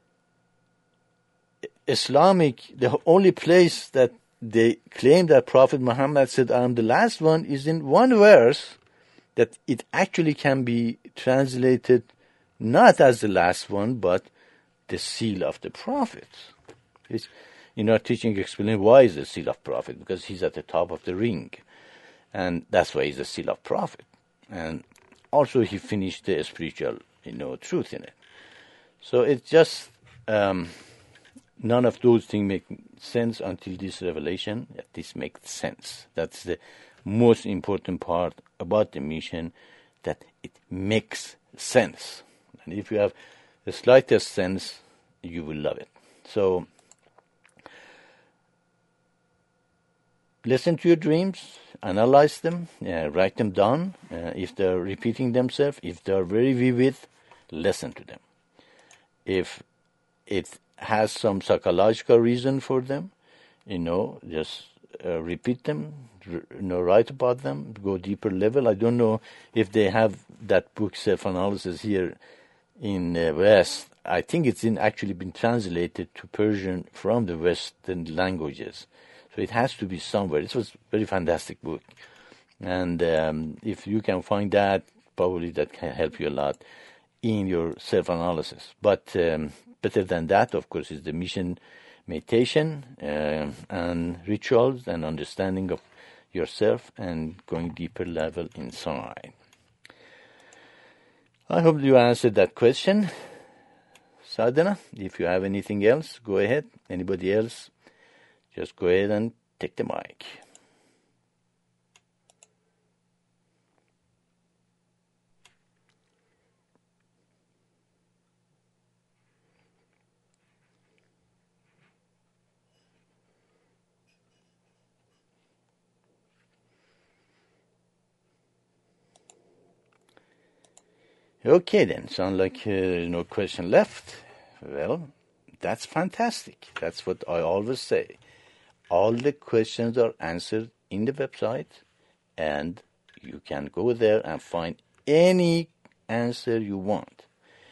the only place that they claim that Prophet Muhammad said, I am the last one, is in one verse that it actually can be translated not as the last one, but the seal of the prophets. It's, in our teaching, explain why is the seal of prophet, because he's at the top of the ring, and that's why he's the seal of prophet. And also he finished the spiritual, truth in it. So it's just none of those things make sense until this revelation. This makes sense. That's the most important part about the mission, that it makes sense. And if you have the slightest sense, you will love it. So listen to your dreams, analyze them, write them down. If they're repeating themselves, if they're very vivid, listen to them. If it has some psychological reason for them, just repeat them, write about them, go deeper level. I don't know if they have that book, Self-Analysis, here in West. I think it's actually been translated to Persian from the Western languages. So it has to be somewhere. It was a very fantastic book. And if you can find that, probably that can help you a lot in your self-analysis. But better than that, of course, is the mission meditation and rituals and understanding of yourself and going deeper level inside. I hope you answered that question. Sadhana, if you have anything else, go ahead. Anybody else, just go ahead and take the mic. Okay then, sound like no question left. Well, that's fantastic. That's what I always say. All the questions are answered in the website, and you can go there and find any answer you want.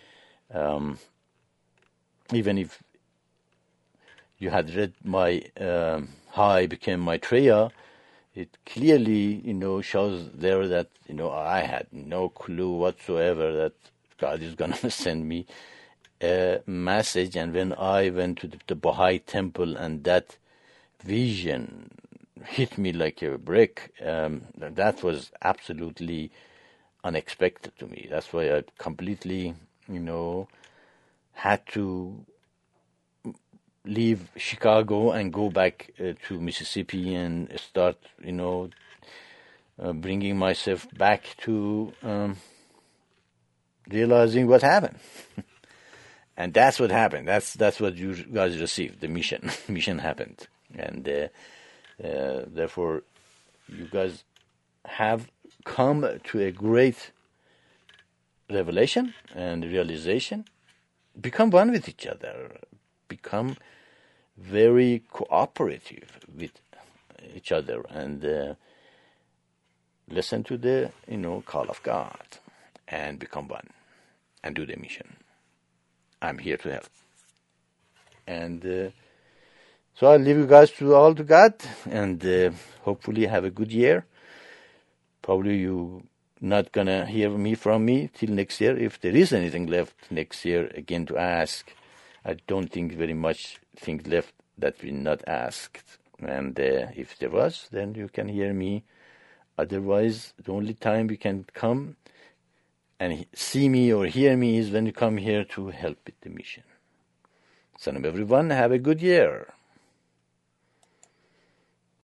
Even if you had read my How I Became Maitreya, it clearly, shows there that, I had no clue whatsoever that God is going to send me a message. And when I went to the Baha'i temple and that vision hit me like a brick, that was absolutely unexpected to me. That's why I completely, had to leave Chicago and go back to Mississippi and start, bringing myself back to realizing what happened. And that's what happened. That's what you guys received, the mission. Mission happened. And therefore, you guys have come to a great revelation and realization. Become one with each other. Become very cooperative with each other and listen to the call of God and become one and do the mission. I'm here to help. And so I'll leave you guys all to God and hopefully have a good year. Probably you not gonna hear from me till next year. If there is anything left next year again to ask, I don't think very much things left that we not asked. And if there was, then you can hear me. Otherwise, the only time you can come and see me or hear me is when you come here to help with the mission. So everyone, have a good year.